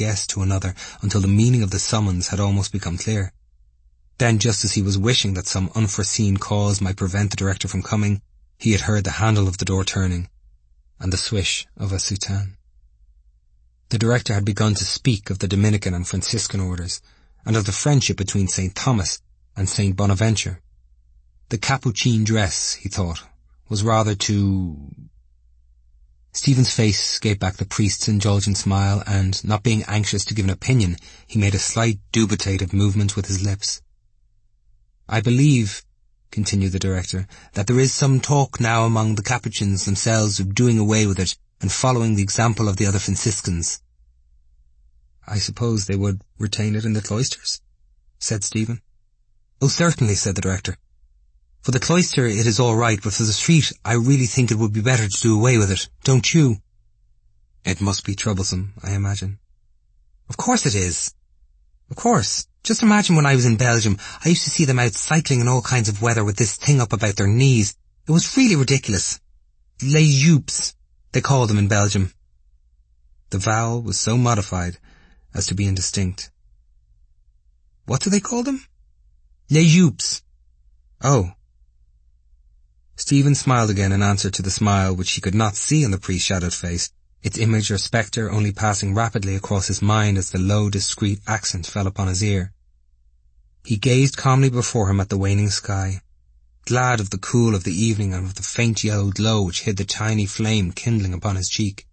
guest to another until the meaning of the summons had almost become clear. Then, just as he was wishing that some unforeseen cause might prevent the director from coming, he had heard the handle of the door turning and the swish of a soutane. The director had begun to speak of the Dominican and Franciscan orders, and of the friendship between St. Thomas and St. Bonaventure. The Capuchin dress, he thought, was rather too... Stephen's face gave back the priest's indulgent smile, and, not being anxious to give an opinion, he made a slight dubitative movement with his lips. "I believe," continued the director, "that there is some talk now among the Capuchins themselves of doing away with it and following the example of the other Franciscans." "I suppose they would retain it in the cloisters?" said Stephen. "Oh, certainly," said the director. "For the cloister it is all right, but for the street I really think it would be better to do away with it, don't you?" "It must be troublesome, I imagine." "Of course it is. Of course. Just imagine when I was in Belgium, I used to see them out cycling in all kinds of weather with this thing up about their knees. It was really ridiculous. Les jupes, they call them in Belgium." The vowel was so modified as to be indistinct. "What do they call them?" "Les jupes." "Oh." Stephen smiled again in answer to the smile which he could not see on the priest's shadowed face, its image or spectre only passing rapidly across his mind as the low, discreet accent fell upon his ear. He gazed calmly before him at the waning sky, glad of the cool of the evening and of the faint yellow glow which hid the tiny flame kindling upon his cheek.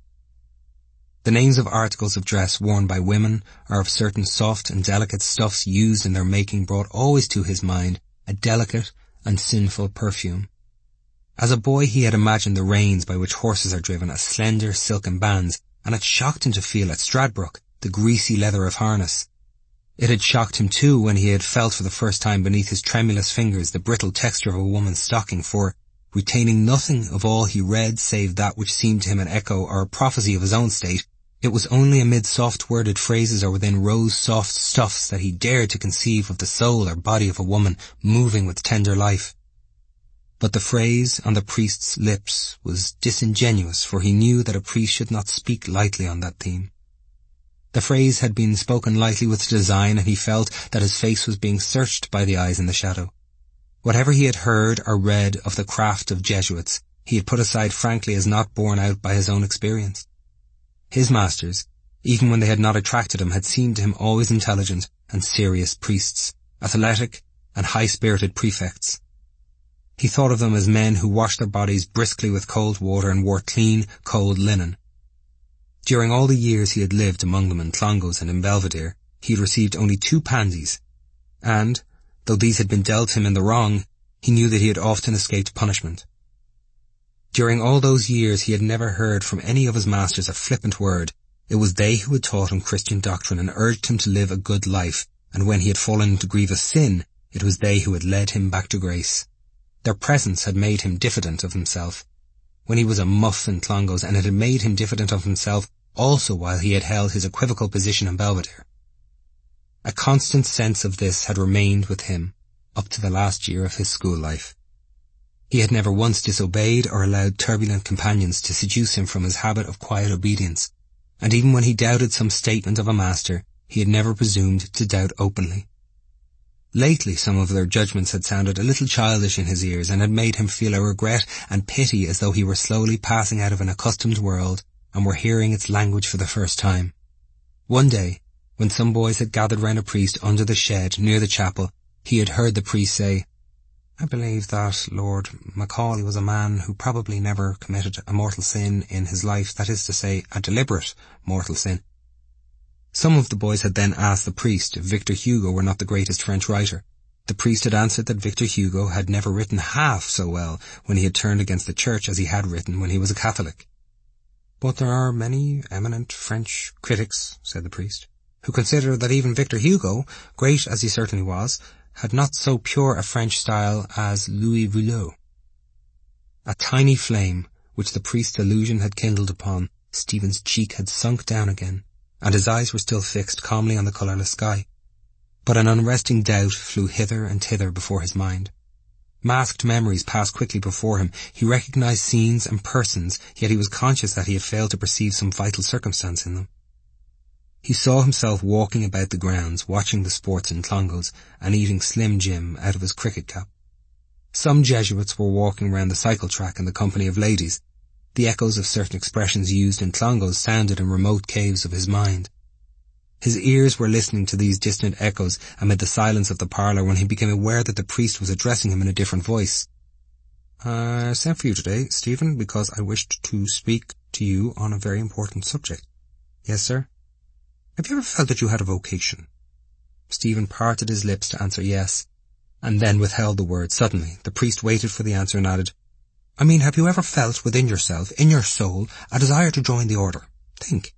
The names of articles of dress worn by women or of certain soft and delicate stuffs used in their making brought always to his mind a delicate and sinful perfume. As a boy he had imagined the reins by which horses are driven as slender silken bands, and it shocked him to feel at Stradbroke the greasy leather of harness. It had shocked him too when he had felt for the first time beneath his tremulous fingers the brittle texture of a woman's stocking, for, retaining nothing of all he read save that which seemed to him an echo or a prophecy of his own state, it was only amid soft-worded phrases or within rose-soft stuffs that he dared to conceive of the soul or body of a woman moving with tender life. But the phrase on the priest's lips was disingenuous, for he knew that a priest should not speak lightly on that theme. The phrase had been spoken lightly with design, and he felt that his face was being searched by the eyes in the shadow. Whatever he had heard or read of the craft of Jesuits, he had put aside frankly as not borne out by his own experience. His masters, even when they had not attracted him, had seemed to him always intelligent and serious priests, athletic and high-spirited prefects. He thought of them as men who washed their bodies briskly with cold water and wore clean, cold linen. During all the years he had lived among them in Clongowes and in Belvedere, he had received only 2 pansies, and, though these had been dealt him in the wrong, he knew that he had often escaped punishment. During all those years he had never heard from any of his masters a flippant word. It was they who had taught him Christian doctrine and urged him to live a good life, and when he had fallen into grievous sin, it was they who had led him back to grace. Their presence had made him diffident of himself when he was a muff in Clongowes, and it had made him diffident of himself also while he had held his equivocal position in Belvedere. A constant sense of this had remained with him up to the last year of his school life. He had never once disobeyed or allowed turbulent companions to seduce him from his habit of quiet obedience, and even when he doubted some statement of a master, he had never presumed to doubt openly. Lately some of their judgments had sounded a little childish in his ears and had made him feel a regret and pity as though he were slowly passing out of an accustomed world and were hearing its language for the first time. One day, when some boys had gathered round a priest under the shed near the chapel, he had heard the priest say, "I believe that Lord Macaulay was a man who probably never committed a mortal sin in his life, that is to say, a deliberate mortal sin." Some of the boys had then asked the priest if Victor Hugo were not the greatest French writer. The priest had answered that Victor Hugo had never written half so well when he had turned against the church as he had written when he was a Catholic. "But there are many eminent French critics," said the priest, "who consider that even Victor Hugo, great as he certainly was, had not so pure a French style as Louis Veuillot." A tiny flame, which the priest's allusion had kindled upon, Stephen's cheek had sunk down again, and his eyes were still fixed calmly on the colourless sky. But an unresting doubt flew hither and thither before his mind. Masked memories passed quickly before him. He recognized scenes and persons, yet he was conscious that he had failed to perceive some vital circumstance in them. He saw himself walking about the grounds, watching the sports in Clongowes and eating Slim Jim out of his cricket cap. Some Jesuits were walking round the cycle track in the company of ladies. The echoes of certain expressions used in Clongowes sounded in remote caves of his mind. His ears were listening to these distant echoes amid the silence of the parlour when he became aware that the priest was addressing him in a different voice. "I sent for you today, Stephen, because I wished to speak to you on a very important subject." "Yes, sir." "Have you ever felt that you had a vocation?" Stephen parted his lips to answer yes, and then withheld the word. Suddenly, the priest waited for the answer and added, "I mean, have you ever felt within yourself, in your soul, a desire to join the order? Think."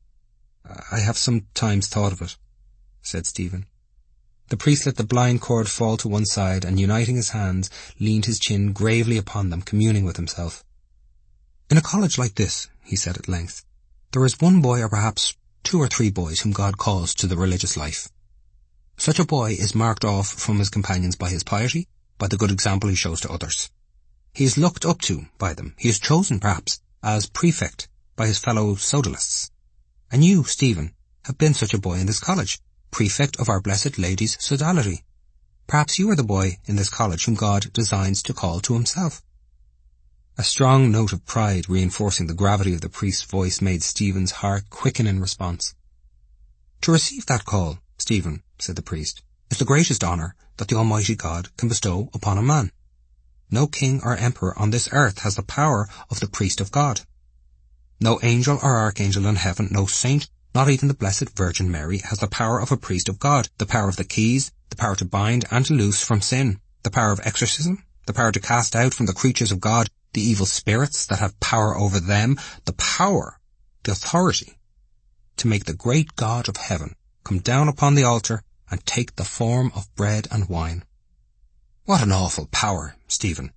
"I have sometimes thought of it," said Stephen. The priest let the blind cord fall to one side and, uniting his hands, leaned his chin gravely upon them, communing with himself. "In a college like this," he said at length, "there is one boy or perhaps 2 or 3 boys whom God calls to the religious life. Such a boy is marked off from his companions by his piety, by the good example he shows to others. He is looked up to by them. He is chosen, perhaps, as prefect by his fellow sodalists. And you, Stephen, have been such a boy in this college, prefect of Our Blessed Lady's sodality. Perhaps you are the boy in this college whom God designs to call to himself." A strong note of pride reinforcing the gravity of the priest's voice made Stephen's heart quicken in response. "To receive that call, Stephen," said the priest, "is the greatest honour that the Almighty God can bestow upon a man. No king or emperor on this earth has the power of the priest of God. No angel or archangel in heaven, no saint, not even the Blessed Virgin Mary, has the power of a priest of God, the power of the keys, the power to bind and to loose from sin, the power of exorcism, the power to cast out from the creatures of God the evil spirits that have power over them, the power, the authority, to make the great God of heaven come down upon the altar and take the form of bread and wine. What an awful power, Stephen."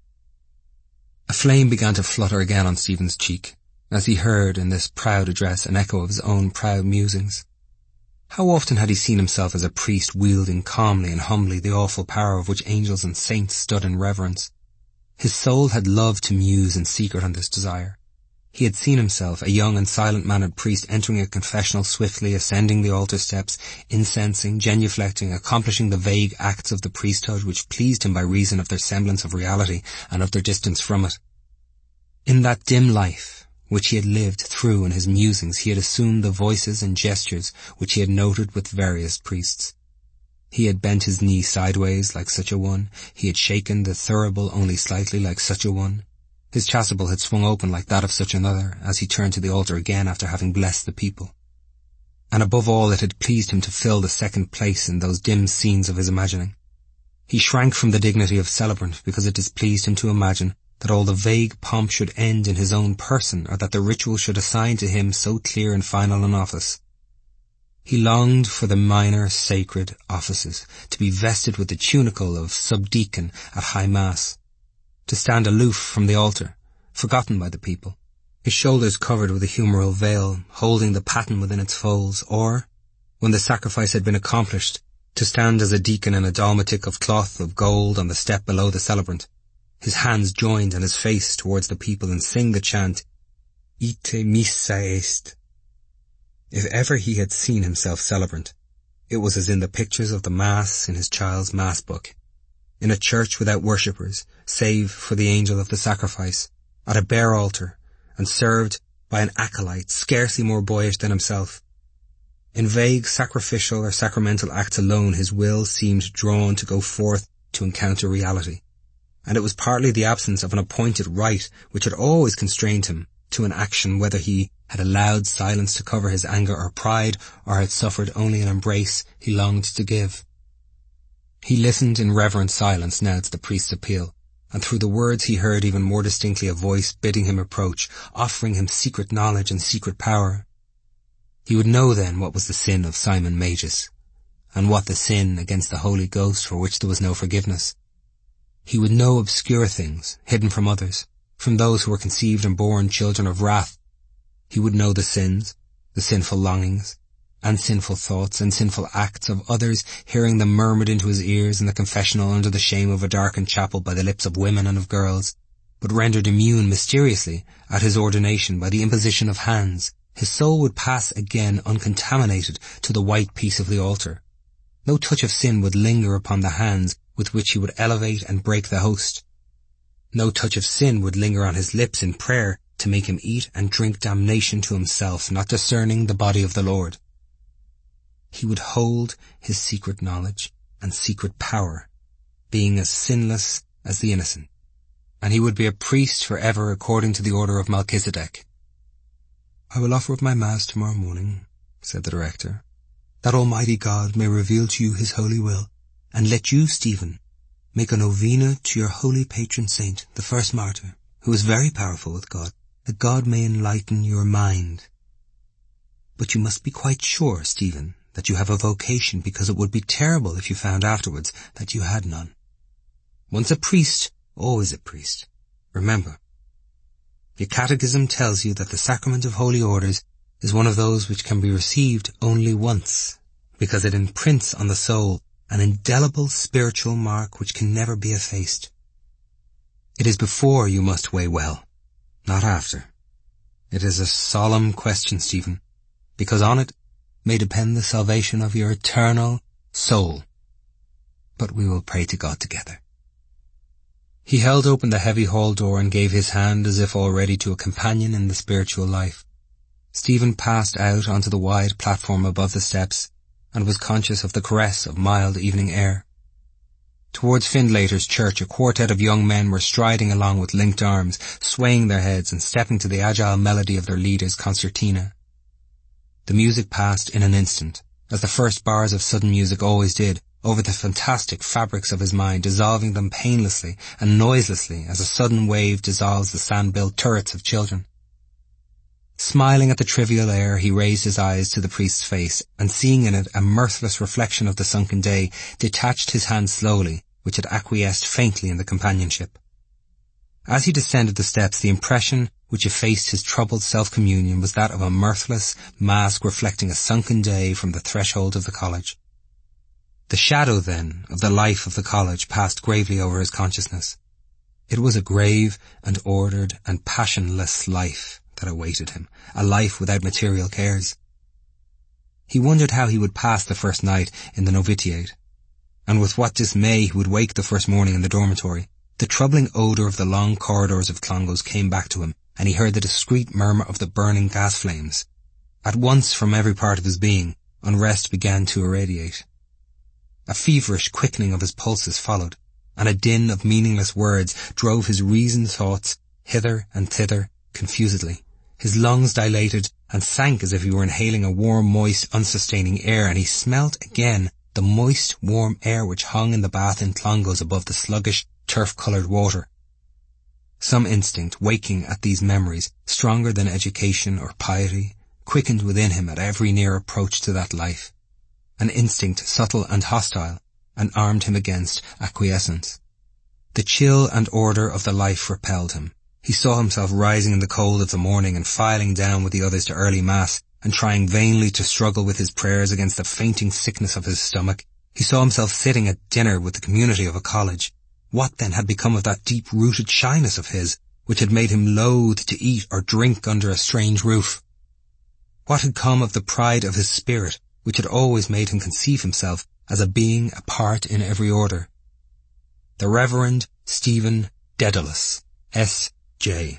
A flame began to flutter again on Stephen's cheek, as he heard in this proud address an echo of his own proud musings. How often had he seen himself as a priest wielding calmly and humbly the awful power of which angels and saints stood in reverence. His soul had loved to muse in secret on this desire. He had seen himself, a young and silent-mannered priest, entering a confessional swiftly, ascending the altar steps, incensing, genuflecting, accomplishing the vague acts of the priesthood which pleased him by reason of their semblance of reality and of their distance from it. In that dim life which he had lived through in his musings, he had assumed the voices and gestures which he had noted with various priests. He had bent his knee sideways like such a one. He had shaken the thurible only slightly like such a one. His chasuble had swung open like that of such another as he turned to the altar again after having blessed the people. And above all, it had pleased him to fill the second place in those dim scenes of his imagining. He shrank from the dignity of celebrant because it displeased him to imagine that all the vague pomp should end in his own person, or that the ritual should assign to him so clear and final an office. He longed for the minor sacred offices, to be vested with the tunicle of subdeacon at High Mass, to stand aloof from the altar, forgotten by the people, his shoulders covered with a humeral veil, holding the paten within its folds, or, when the sacrifice had been accomplished, to stand as a deacon in a dalmatic of cloth of gold on the step below the celebrant, his hands joined and his face towards the people, and sing the chant, Ite missa est. If ever he had seen himself celebrant, it was as in the pictures of the Mass in his child's Mass book, in a church without worshippers, save for the angel of the sacrifice, at a bare altar, and served by an acolyte scarcely more boyish than himself. In vague sacrificial or sacramental acts alone his will seemed drawn to go forth to encounter reality, and it was partly the absence of an appointed rite which had always constrained him to an action, whether he had allowed silence to cover his anger or pride, or had suffered only an embrace he longed to give. He listened in reverent silence now to the priest's appeal, and through the words he heard even more distinctly a voice bidding him approach, offering him secret knowledge and secret power. He would know then what was the sin of Simon Magus, and what the sin against the Holy Ghost for which there was no forgiveness. He would know obscure things, hidden from others, from those who were conceived and born children of wrath. He would know the sins, the sinful longings, and sinful thoughts and sinful acts of others, hearing them murmured into his ears in the confessional under the shame of a darkened chapel by the lips of women and of girls, but rendered immune mysteriously at his ordination by the imposition of hands, his soul would pass again uncontaminated to the white peace of the altar. No touch of sin would linger upon the hands with which he would elevate and break the host. No touch of sin would linger on his lips in prayer to make him eat and drink damnation to himself, not discerning the body of the Lord. He would hold his secret knowledge and secret power, being as sinless as the innocent, and he would be a priest forever according to the order of Melchizedek. "I will offer up my Mass tomorrow morning," said the director, "that Almighty God may reveal to you his holy will, and let you, Stephen, make a novena to your holy patron saint, the first martyr, who is very powerful with God, that God may enlighten your mind. But you must be quite sure, Stephen, that you have a vocation, because it would be terrible if you found afterwards that you had none. Once a priest, always a priest. Remember, your catechism tells you that the sacrament of holy orders is one of those which can be received only once, because it imprints on the soul an indelible spiritual mark which can never be effaced. It is before you must weigh well, not after. It is a solemn question, Stephen, because on it may depend the salvation of your eternal soul. But we will pray to God together." He held open the heavy hall door and gave his hand as if already to a companion in the spiritual life. Stephen passed out onto the wide platform above the steps and was conscious of the caress of mild evening air. Towards Findlater's church, a quartet of young men were striding along with linked arms, swaying their heads and stepping to the agile melody of their leader's concertina. The music passed in an instant, as the first bars of sudden music always did, over the fantastic fabrics of his mind, dissolving them painlessly and noiselessly as a sudden wave dissolves the sand-built turrets of children. Smiling at the trivial air, he raised his eyes to the priest's face, and seeing in it a mirthless reflection of the sunken day, detached his hand slowly, which had acquiesced faintly in the companionship. As he descended the steps, the impression which effaced his troubled self-communion was that of a mirthless mask reflecting a sunken day from the threshold of the college. The shadow, then, of the life of the college passed gravely over his consciousness. It was a grave and ordered and passionless life that awaited him, a life without material cares. He wondered how he would pass the first night in the novitiate, and with what dismay he would wake the first morning in the dormitory. The troubling odour of the long corridors of Clongowes came back to him, and he heard the discreet murmur of the burning gas flames. At once, from every part of his being, unrest began to irradiate. A feverish quickening of his pulses followed, and a din of meaningless words drove his reasoned thoughts hither and thither confusedly. His lungs dilated and sank as if he were inhaling a warm, moist, unsustaining air, and he smelt again the moist, warm air which hung in the bath in Clongowes above the sluggish, turf-coloured water. Some instinct, waking at these memories, stronger than education or piety, quickened within him at every near approach to that life. An instinct subtle and hostile, and armed him against acquiescence. The chill and order of the life repelled him. He saw himself rising in the cold of the morning and filing down with the others to early mass, and trying vainly to struggle with his prayers against the fainting sickness of his stomach. He saw himself sitting at dinner with the community of a college. What then had become of that deep-rooted shyness of his, which had made him loath to eat or drink under a strange roof? What had come of the pride of his spirit, which had always made him conceive himself as a being apart in every order? The Reverend Stephen Dedalus, S.J.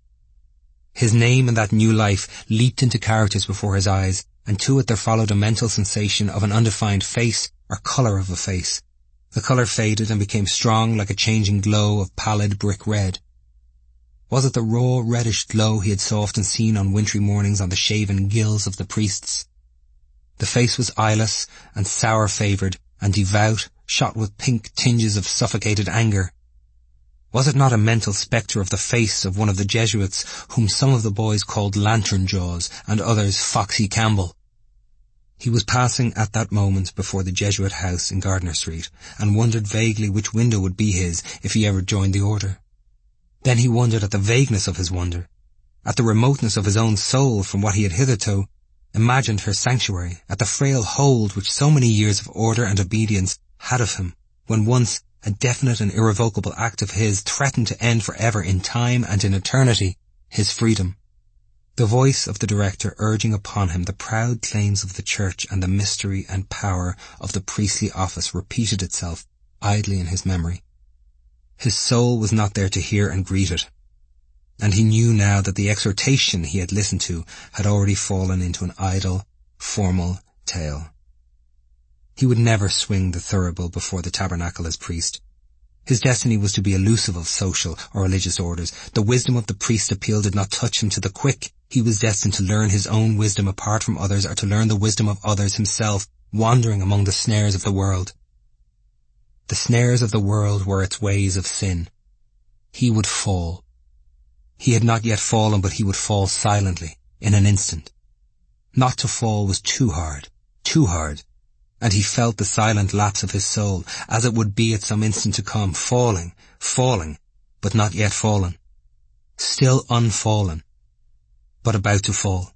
His name in that new life leaped into characters before his eyes, and to it there followed a mental sensation of an undefined face or colour of a face. The colour faded and became strong like a changing glow of pallid brick red. Was it the raw reddish glow he had so often seen on wintry mornings on the shaven gills of the priests? The face was eyeless and sour-favoured and devout, shot with pink tinges of suffocated anger. Was it not a mental spectre of the face of one of the Jesuits whom some of the boys called Lantern Jaws and others Foxy Campbell? He was passing at that moment before the Jesuit house in Gardiner Street, and wondered vaguely which window would be his if he ever joined the order. Then he wondered at the vagueness of his wonder, at the remoteness of his own soul from what he had hitherto imagined her sanctuary, at the frail hold which so many years of order and obedience had of him, when once a definite and irrevocable act of his threatened to end forever in time and in eternity his freedom. The voice of the director urging upon him the proud claims of the church and the mystery and power of the priestly office repeated itself idly in his memory. His soul was not there to hear and greet it, and he knew now that the exhortation he had listened to had already fallen into an idle, formal tale. He would never swing the thurible before the tabernacle as priest. His destiny was to be elusive of social or religious orders. The wisdom of the priest appeal did not touch him to the quick. He was destined to learn his own wisdom apart from others, or to learn the wisdom of others himself, wandering among the snares of the world. The snares of the world were its ways of sin. He would fall. He had not yet fallen, but he would fall silently, in an instant. Not to fall was too hard, and he felt the silent lapse of his soul, as it would be at some instant to come, falling, but not yet fallen. Still unfallen, but about to fall.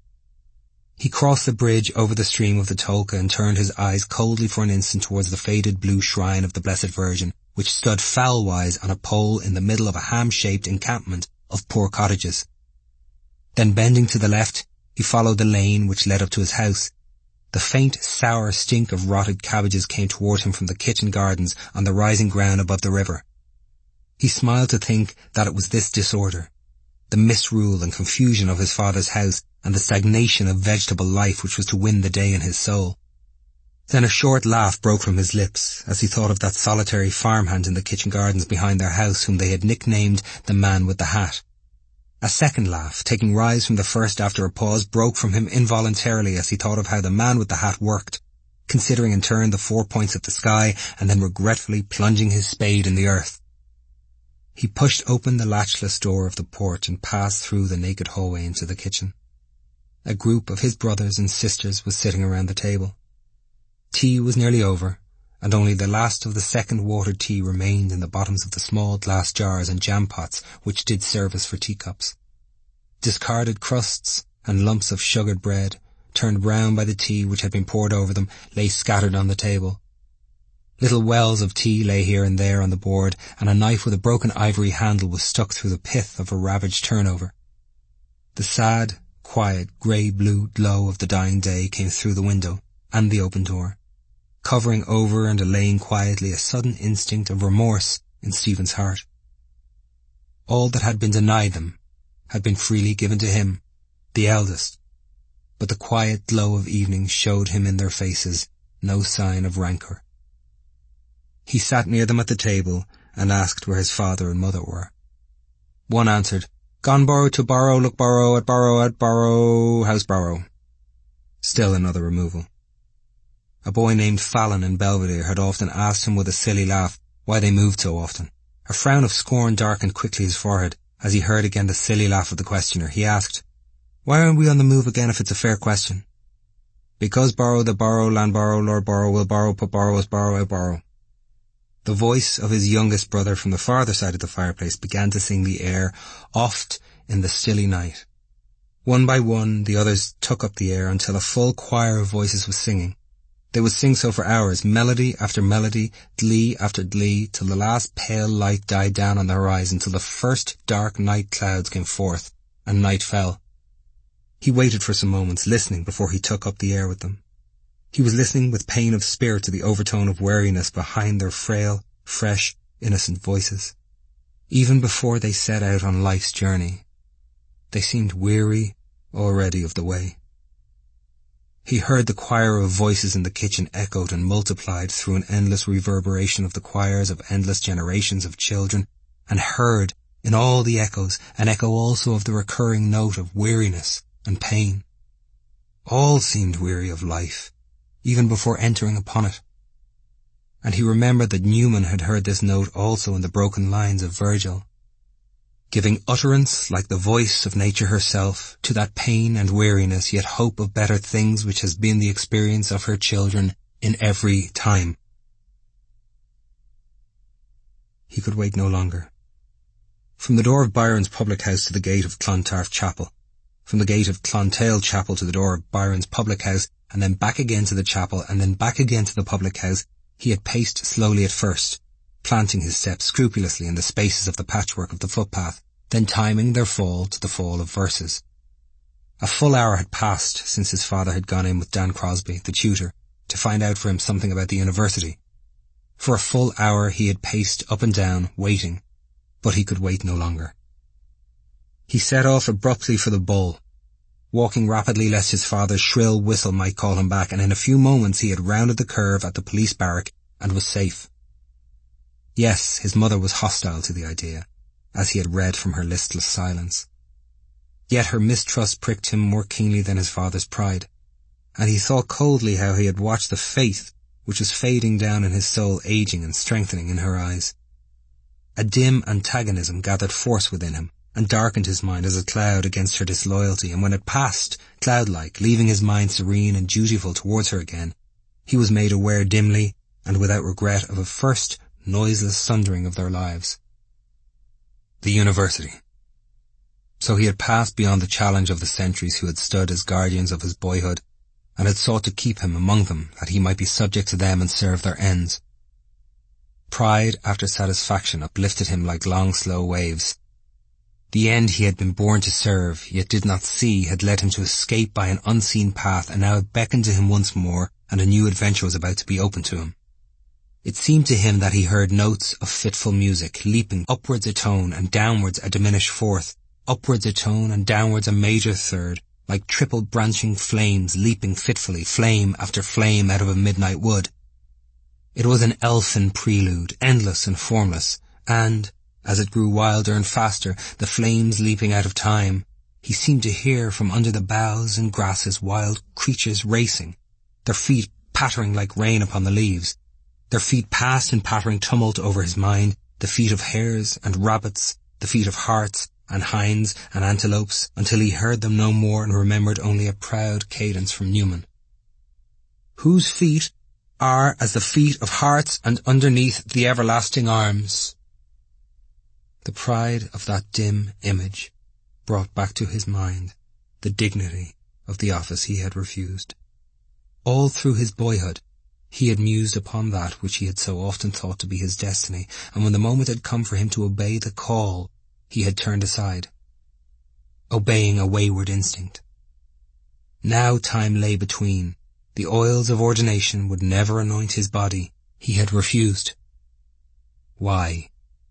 He crossed the bridge over the stream of the Tolka and turned his eyes coldly for an instant towards the faded blue shrine of the Blessed Virgin, which stood foul-wise on a pole in the middle of a ham-shaped encampment of poor cottages. Then bending to the left, he followed the lane which led up to his house. The faint, sour stink of rotted cabbages came toward him from the kitchen gardens on the rising ground above the river. He smiled to think that it was this disorder, the misrule and confusion of his father's house, and the stagnation of vegetable life which was to win the day in his soul. Then a short laugh broke from his lips as he thought of that solitary farmhand in the kitchen gardens behind their house whom they had nicknamed the man with the hat. A second laugh, taking rise from the first after a pause, broke from him involuntarily as he thought of how the man with the hat worked, considering in turn the 4 points of the sky and then regretfully plunging his spade in the earth. He pushed open the latchless door of the porch and passed through the naked hallway into the kitchen. A group of his brothers and sisters was sitting around the table. Tea was nearly over, and only the last of the second watered tea remained in the bottoms of the small glass jars and jam pots which did service for teacups. Discarded crusts and lumps of sugared bread, turned brown by the tea which had been poured over them, lay scattered on the table. Little wells of tea lay here and there on the board, and a knife with a broken ivory handle was stuck through the pith of a ravaged turnover. The sad, quiet, grey-blue glow of the dying day came through the window and the open door, covering over and allaying quietly a sudden instinct of remorse in Stephen's heart. All that had been denied them had been freely given to him, the eldest, but the quiet glow of evening showed him in their faces no sign of rancour. He sat near them at the table and asked where his father and mother were. One answered, "Gone borrow to borrow, look borrow at borrow, house borrow." Still another removal. A boy named Fallon in Belvedere had often asked him with a silly laugh why they moved so often. A frown of scorn darkened quickly his forehead as he heard again the silly laugh of the questioner. He asked, "Why are we on the move again if it's a fair question?" "Because borrow, the borrow, land borrow, lord borrow, will borrow, put borrow, as borrow, I borrow." The voice of his youngest brother from the farther side of the fireplace began to sing the air, "Oft in the Stilly Night." One by one the others took up the air until a full choir of voices was singing. They would sing so for hours, melody after melody, glee after glee, till the last pale light died down on the horizon, till the first dark night clouds came forth, and night fell. He waited for some moments, listening before he took up the air with them. He was listening with pain of spirit to the overtone of weariness behind their frail, fresh, innocent voices. Even before they set out on life's journey, they seemed weary already of the way. He heard the choir of voices in the kitchen echoed and multiplied through an endless reverberation of the choirs of endless generations of children, and heard, in all the echoes, an echo also of the recurring note of weariness and pain. All seemed weary of life, even before entering upon it. And he remembered that Newman had heard this note also in the broken lines of Virgil, giving utterance, like the voice of nature herself, to that pain and weariness, yet hope of better things which has been the experience of her children in every time. He could wait no longer. From the door of Byron's public house to the gate of Clontarf Chapel, from the gate of Clontail Chapel to the door of Byron's public house, and then back again to the chapel, and then back again to the public house, he had paced slowly at first, planting his steps scrupulously in the spaces of the patchwork of the footpath, then timing their fall to the fall of verses. A full hour had passed since his father had gone in with Dan Crosby, the tutor, to find out for him something about the university. For a full hour he had paced up and down, waiting, but he could wait no longer. He set off abruptly for the Bull, walking rapidly lest his father's shrill whistle might call him back, and in a few moments he had rounded the curve at the police barrack and was safe. Yes, his mother was hostile to the idea, as he had read from her listless silence. Yet her mistrust pricked him more keenly than his father's pride, and he thought coldly how he had watched the faith which was fading down in his soul aging and strengthening in her eyes. A dim antagonism gathered force within him, and darkened his mind as a cloud against her disloyalty, and when it passed, cloud-like, leaving his mind serene and dutiful towards her again, he was made aware dimly and without regret of a first noiseless sundering of their lives. The university. So he had passed beyond the challenge of the centuries who had stood as guardians of his boyhood, and had sought to keep him among them, that he might be subject to them and serve their ends. Pride after satisfaction uplifted him like long slow waves. The end he had been born to serve, yet did not see, had led him to escape by an unseen path, and now it beckoned to him once more, and a new adventure was about to be opened to him. It seemed to him that he heard notes of fitful music, leaping upwards a tone and downwards a diminished fourth, upwards a tone and downwards a major third, like triple branching flames leaping fitfully, flame after flame out of a midnight wood. It was an elfin prelude, endless and formless, and, as it grew wilder and faster, the flames leaping out of time, he seemed to hear from under the boughs and grasses wild creatures racing, their feet pattering like rain upon the leaves. Their feet passed in pattering tumult over his mind, the feet of hares and rabbits, the feet of harts and hinds and antelopes, until he heard them no more and remembered only a proud cadence from Newman. Whose feet are as the feet of harts and underneath the everlasting arms. The pride of that dim image brought back to his mind the dignity of the office he had refused. All through his boyhood he had mused upon that which he had so often thought to be his destiny, and when the moment had come for him to obey the call, he had turned aside, obeying a wayward instinct. Now time lay between. The oils of ordination would never anoint his body. He had refused. Why?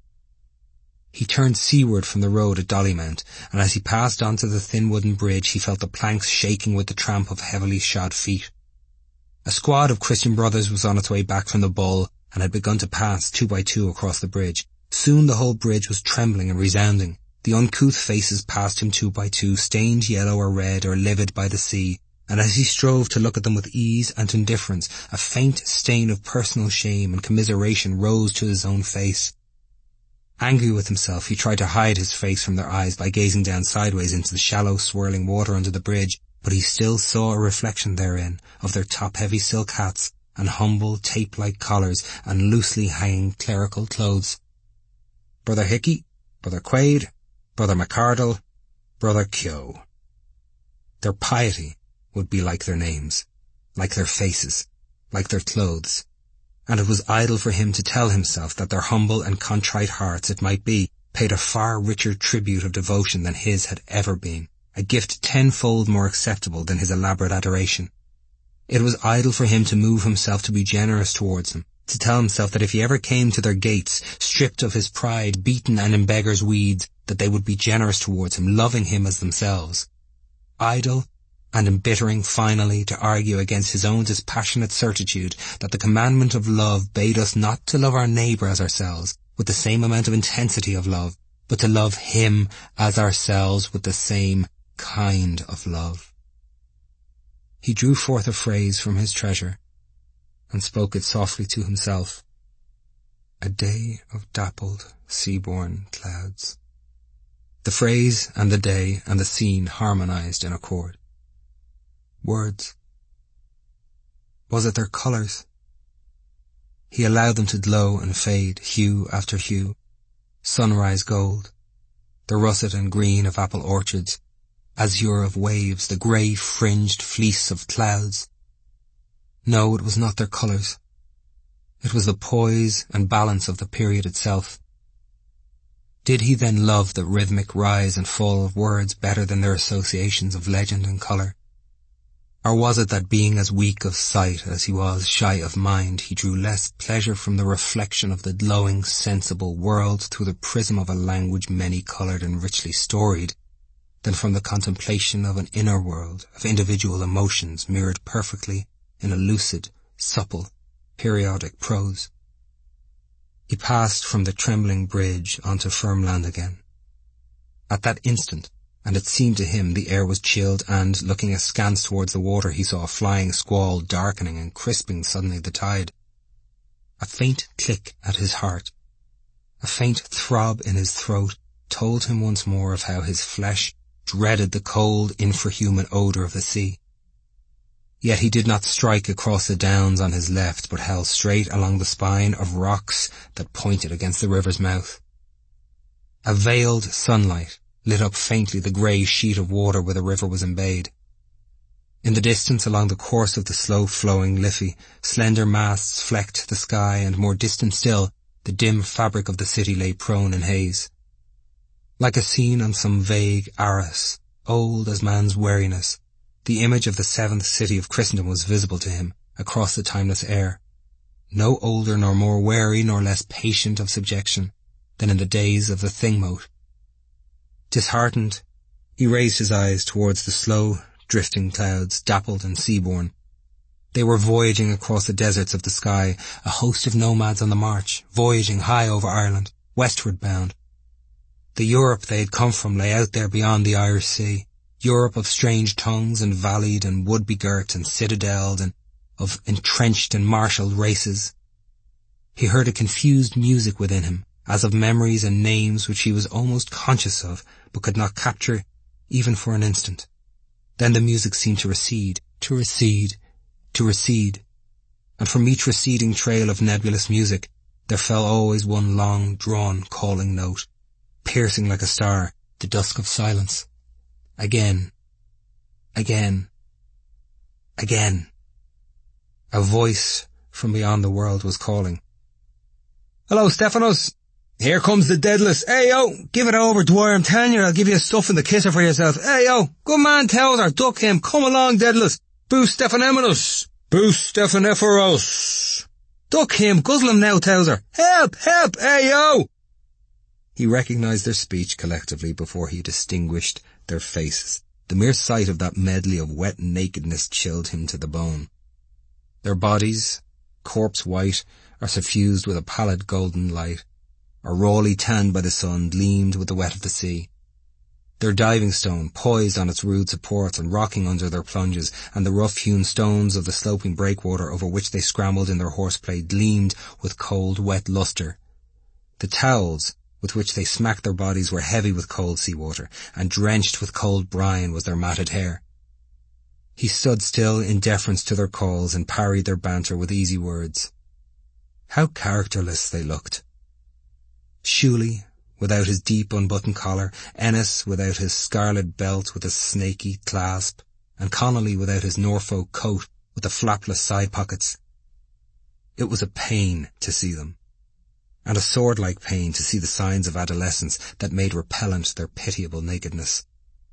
He turned seaward from the road at Dollymount, and as he passed on to the thin wooden bridge he felt the planks shaking with the tramp of heavily shod feet. A squad of Christian Brothers was on its way back from the Bull, and had begun to pass 2 by 2 across the bridge. Soon the whole bridge was trembling and resounding. The uncouth faces passed him 2 by 2, stained yellow or red or livid by the sea, and as he strove to look at them with ease and indifference, a faint stain of personal shame and commiseration rose to his own face. Angry with himself, he tried to hide his face from their eyes by gazing down sideways into the shallow, swirling water under the bridge, but he still saw a reflection therein of their top-heavy silk hats and humble, tape-like collars and loosely hanging clerical clothes. Brother Hickey, Brother Quaid, Brother McCardle, Brother Keogh. Their piety would be like their names, like their faces, like their clothes, and it was idle for him to tell himself that their humble and contrite hearts, it might be, paid a far richer tribute of devotion than his had ever been, a gift tenfold more acceptable than his elaborate adoration. It was idle for him to move himself to be generous towards them, to tell himself that if he ever came to their gates, stripped of his pride, beaten and in beggar's weeds, that they would be generous towards him, loving him as themselves. Idle and embittering finally to argue against his own dispassionate certitude that the commandment of love bade us not to love our neighbour as ourselves with the same amount of intensity of love, but to love him as ourselves with the same kind of love. He drew forth a phrase from his treasure and spoke it softly to himself. A day of dappled, sea-born clouds. The phrase and the day and the scene harmonized in accord. Words. Was it their colours? He allowed them to glow and fade, hue after hue, sunrise gold, the russet and green of apple orchards, azure of waves, the grey fringed fleece of clouds. No, it was not their colours. It was the poise and balance of the period itself. Did he then love the rhythmic rise and fall of words better than their associations of legend and colour? Or was it that being as weak of sight as he was shy of mind, he drew less pleasure from the reflection of the glowing, sensible world through the prism of a language many-coloured and richly storied, than from the contemplation of an inner world of individual emotions mirrored perfectly in a lucid, supple, periodic prose? He passed from the trembling bridge onto firm land again. At that instant, and it seemed to him the air was chilled, and, looking askance towards the water, he saw a flying squall darkening and crisping suddenly the tide. A faint click at his heart, a faint throb in his throat, told him once more of how his flesh dreaded the cold, infrahuman odour of the sea. Yet he did not strike across the downs on his left, but held straight along the spine of rocks that pointed against the river's mouth. A veiled sunlight lit up faintly the grey sheet of water where the river was embayed. In the distance along the course of the slow-flowing Liffey, slender masts flecked the sky, and more distant still, the dim fabric of the city lay prone in haze. Like a scene on some vague arras, old as man's weariness, the image of the seventh city of Christendom was visible to him across the timeless air, no older nor more wary nor less patient of subjection than in the days of the Thingmote. Disheartened, he raised his eyes towards the slow, drifting clouds, dappled and sea-borne. They were voyaging across the deserts of the sky, a host of nomads on the march, voyaging high over Ireland, westward bound. The Europe they had come from lay out there beyond the Irish Sea, Europe of strange tongues and valleyed and wood-begirt and citadelled, and of entrenched and marshalled races. He heard a confused music within him, as of memories and names which he was almost conscious of, but could not capture even for an instant. Then the music seemed to recede, to recede, to recede, and from each receding trail of nebulous music there fell always one long, drawn, calling note, piercing like a star the dusk of silence. Again, again, again. A voice from beyond the world was calling. "Hello, Stephanos! Here comes the Daedalus. Hey, yo, give it over, Dwyer. I'm telling you, I'll give you a stuff in the kisser for yourself. Hey, yo, good man, Towser, duck him. Come along, Daedalus. Boo Stephanemenos. Boo Stephanephoros. Duck him, guzzle him now, Towser. Help, help, hey, yo." He recognized their speech collectively before he distinguished their faces. The mere sight of that medley of wet nakedness chilled him to the bone. Their bodies, corpse white, are suffused with a pallid golden light, or rawly tanned by the sun, gleamed with the wet of the sea. Their diving stone, poised on its rude supports and rocking under their plunges, and the rough-hewn stones of the sloping breakwater over which they scrambled in their horseplay, gleamed with cold, wet lustre. The towels with which they smacked their bodies were heavy with cold sea-water, and drenched with cold brine was their matted hair. He stood still in deference to their calls and parried their banter with easy words. How characterless they looked. Shuley, without his deep unbuttoned collar, Ennis without his scarlet belt with a snaky clasp, and Connolly without his Norfolk coat with the flapless side pockets. It was a pain to see them, and a sword-like pain to see the signs of adolescence that made repellent their pitiable nakedness.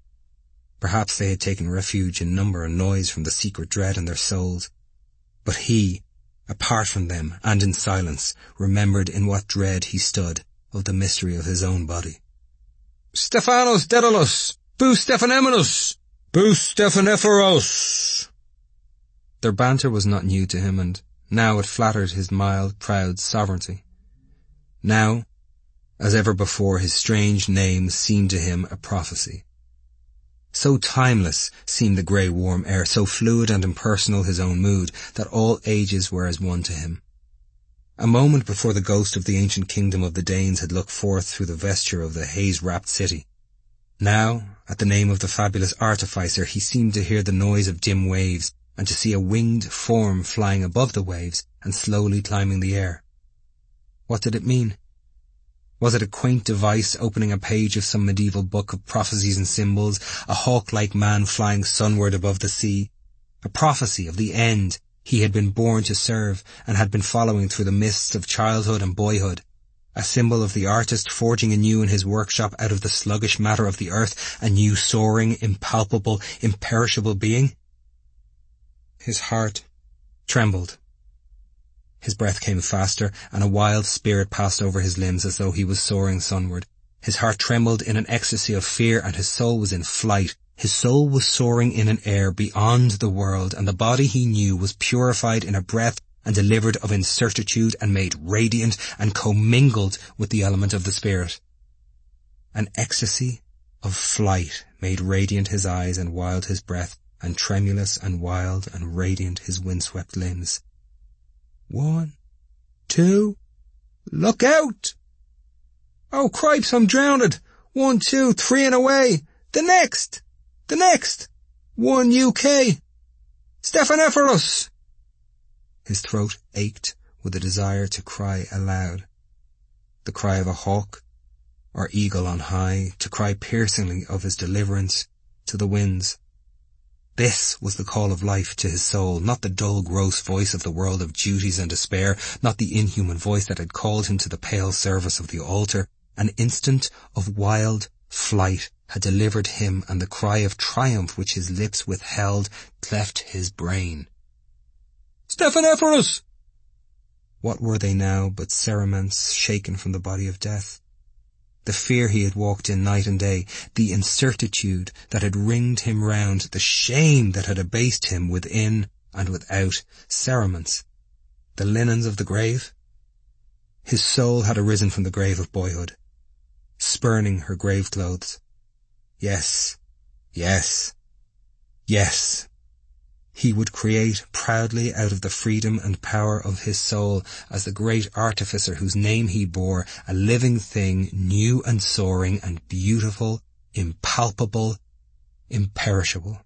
Perhaps they had taken refuge in number and noise from the secret dread in their souls, but he, apart from them and in silence, remembered in what dread he stood of the mystery of his own body. "Stephanos Daedalus! Boo Stephanemenos! Boo Stephanephoros!" Their banter was not new to him, and now it flattered his mild, proud sovereignty. Now, as ever before, his strange name seemed to him a prophecy. So timeless seemed the grey warm air, so fluid and impersonal his own mood, that all ages were as one to him. A moment before the ghost of the ancient kingdom of the Danes had looked forth through the vesture of the haze-wrapped city. Now, at the name of the fabulous artificer, he seemed to hear the noise of dim waves, and to see a winged form flying above the waves and slowly climbing the air. What did it mean? Was it a quaint device opening a page of some medieval book of prophecies and symbols, a hawk-like man flying sunward above the sea? A prophecy of the end he had been born to serve and had been following through the mists of childhood and boyhood? a symbol of the artist forging anew in his workshop out of the sluggish matter of the earth a new soaring, impalpable, imperishable being? His heart trembled. His breath came faster, and a wild spirit passed over his limbs as though he was soaring sunward. His heart trembled in an ecstasy of fear, and his soul was in flight. His soul was soaring in an air beyond the world, and the body he knew was purified in a breath and delivered of incertitude and made radiant and commingled with the element of the spirit. An ecstasy of flight made radiant his eyes and wild his breath, and tremulous and wild and radiant his windswept limbs. 1, 2, look out! Oh, cripes, I'm drowned! 1, 2, 3 and away! The next! 1 UK! Stephanopoulos! His throat ached with a desire to cry aloud. The cry of a hawk or eagle on high, to cry piercingly of his deliverance to the winds. This was the call of life to his soul, not the dull, gross voice of the world of duties and despair, not the inhuman voice that had called him to the pale service of the altar. An instant of wild flight had delivered him, and the cry of triumph which his lips withheld cleft his brain. Stephanopoulos! What were they now but cerements shaken from the body of death? The fear he had walked in night and day, the incertitude that had ringed him round, the shame that had abased him within and without, cerements, the linens of the grave. His soul had arisen from the grave of boyhood, spurning her grave clothes. Yes, yes, yes. He would create proudly out of the freedom and power of his soul, as the great artificer whose name he bore, a living thing, new and soaring and beautiful, impalpable, imperishable.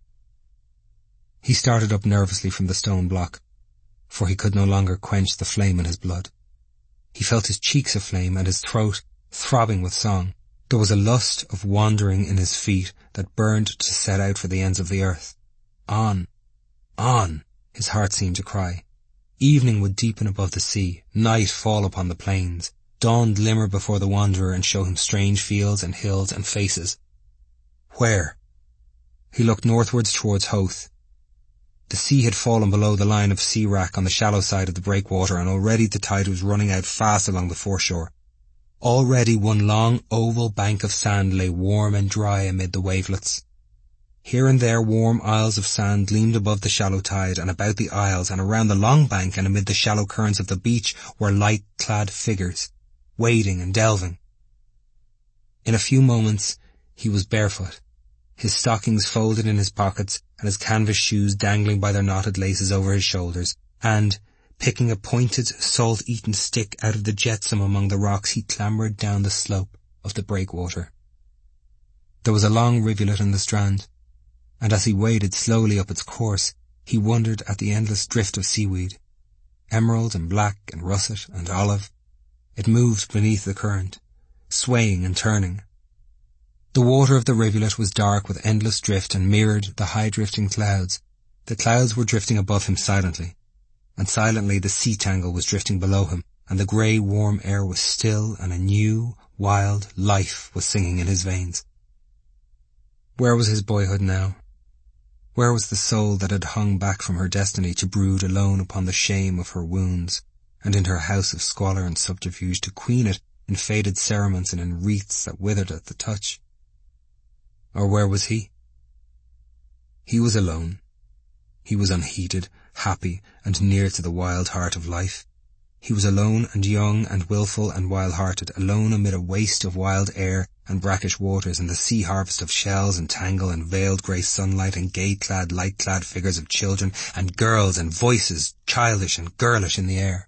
He started up nervously from the stone block, for he could no longer quench the flame in his blood. He felt his cheeks aflame and his throat throbbing with song. There was a lust of wandering in his feet that burned to set out for the ends of the earth. On, on, his heart seemed to cry. Evening would deepen above the sea, night fall upon the plains, dawn glimmer before the wanderer and show him strange fields and hills and faces. Where? He looked northwards towards Howth. The sea had fallen below the line of sea wrack on the shallow side of the breakwater, and already the tide was running out fast along the foreshore. Already one long oval bank of sand lay warm and dry amid the wavelets. Here and there warm isles of sand gleamed above the shallow tide, and about the isles and around the long bank and amid the shallow currents of the beach were light-clad figures, wading and delving. In a few moments he was barefoot, his stockings folded in his pockets and his canvas shoes dangling by their knotted laces over his shoulders, and, picking a pointed, salt-eaten stick out of the jetsam among the rocks, he clambered down the slope of the breakwater. There was a long rivulet in the strand, and as he waded slowly up its course, he wondered at the endless drift of seaweed, emerald and black and russet and olive. It moved beneath the current, swaying and turning. The water of the rivulet was dark with endless drift and mirrored the high-drifting clouds. The clouds were drifting above him silently, and silently the sea tangle was drifting below him, and the grey warm air was still, and a new, wild life was singing in his veins. Where was his boyhood now? Where was the soul that had hung back from her destiny to brood alone upon the shame of her wounds, and in her house of squalor and subterfuge to queen it in faded cerements and in wreaths that withered at the touch? Or where was he? He was alone. He was unheeded, happy, and near to the wild heart of life. He was alone and young and wilful and wild-hearted, alone amid a waste of wild air and brackish waters, and the sea harvest of shells and tangle and veiled grey sunlight and gay-clad, light-clad figures of children and girls and voices childish and girlish in the air.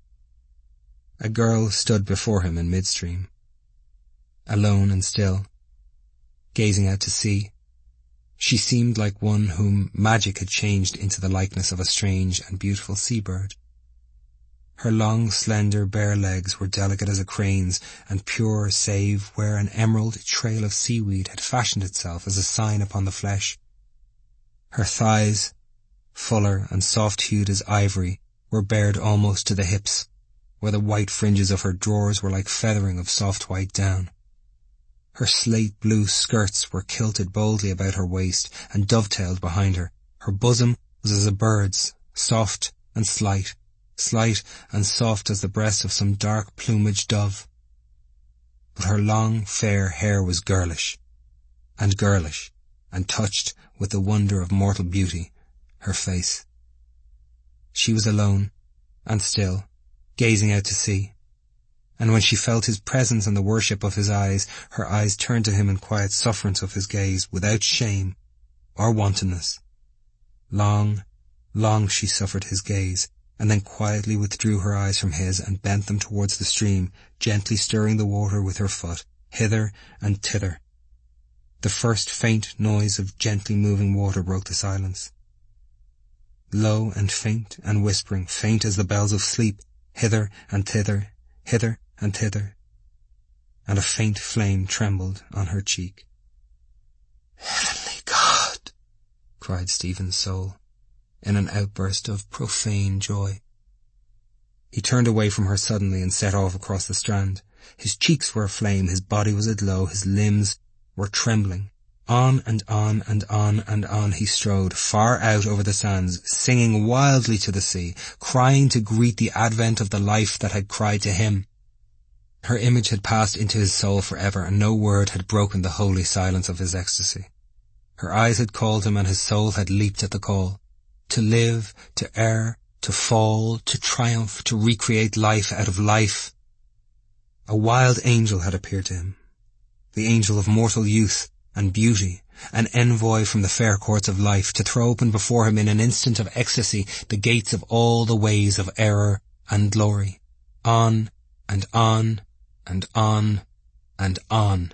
A girl stood before him in midstream, alone and still, gazing out to sea. She seemed like one whom magic had changed into the likeness of a strange and beautiful seabird. Her long, slender, bare legs were delicate as a crane's, and pure save where an emerald trail of seaweed had fashioned itself as a sign upon the flesh. Her thighs, fuller and soft-hued as ivory, were bared almost to the hips, where the white fringes of her drawers were like feathering of soft white down. Her slate blue skirts were kilted boldly about her waist and dovetailed behind her. Her bosom was as a bird's, soft and slight and soft as the breast of some dark plumaged dove. But her long, fair hair was girlish, and touched with the wonder of mortal beauty, her face. She was alone, and still, gazing out to sea, and when she felt his presence and the worship of his eyes, her eyes turned to him in quiet sufferance of his gaze, without shame or wantonness. Long she suffered his gaze, and then quietly withdrew her eyes from his and bent them towards the stream, gently stirring the water with her foot, hither and thither. The first faint noise of gently moving water broke the silence. Low and faint and whispering, faint as the bells of sleep, hither and thither, hither and thither, and a faint flame trembled on her cheek. "Heavenly God!" cried Stephen's soul, in an outburst of profane joy. He turned away from her suddenly and set off across the strand. His cheeks were aflame, his body was aglow, his limbs were trembling. On and on and on and on he strode, far out over the sands, singing wildly to the sea, crying to greet the advent of the life that had cried to him. Her image had passed into his soul forever, and no word had broken the holy silence of his ecstasy. Her eyes had called him, and his soul had leaped at the call. To live, to err, to fall, to triumph, to recreate life out of life. A wild angel had appeared to him, the angel of mortal youth and beauty, an envoy from the fair courts of life, to throw open before him in an instant of ecstasy the gates of all the ways of error and glory. On and on and on and on.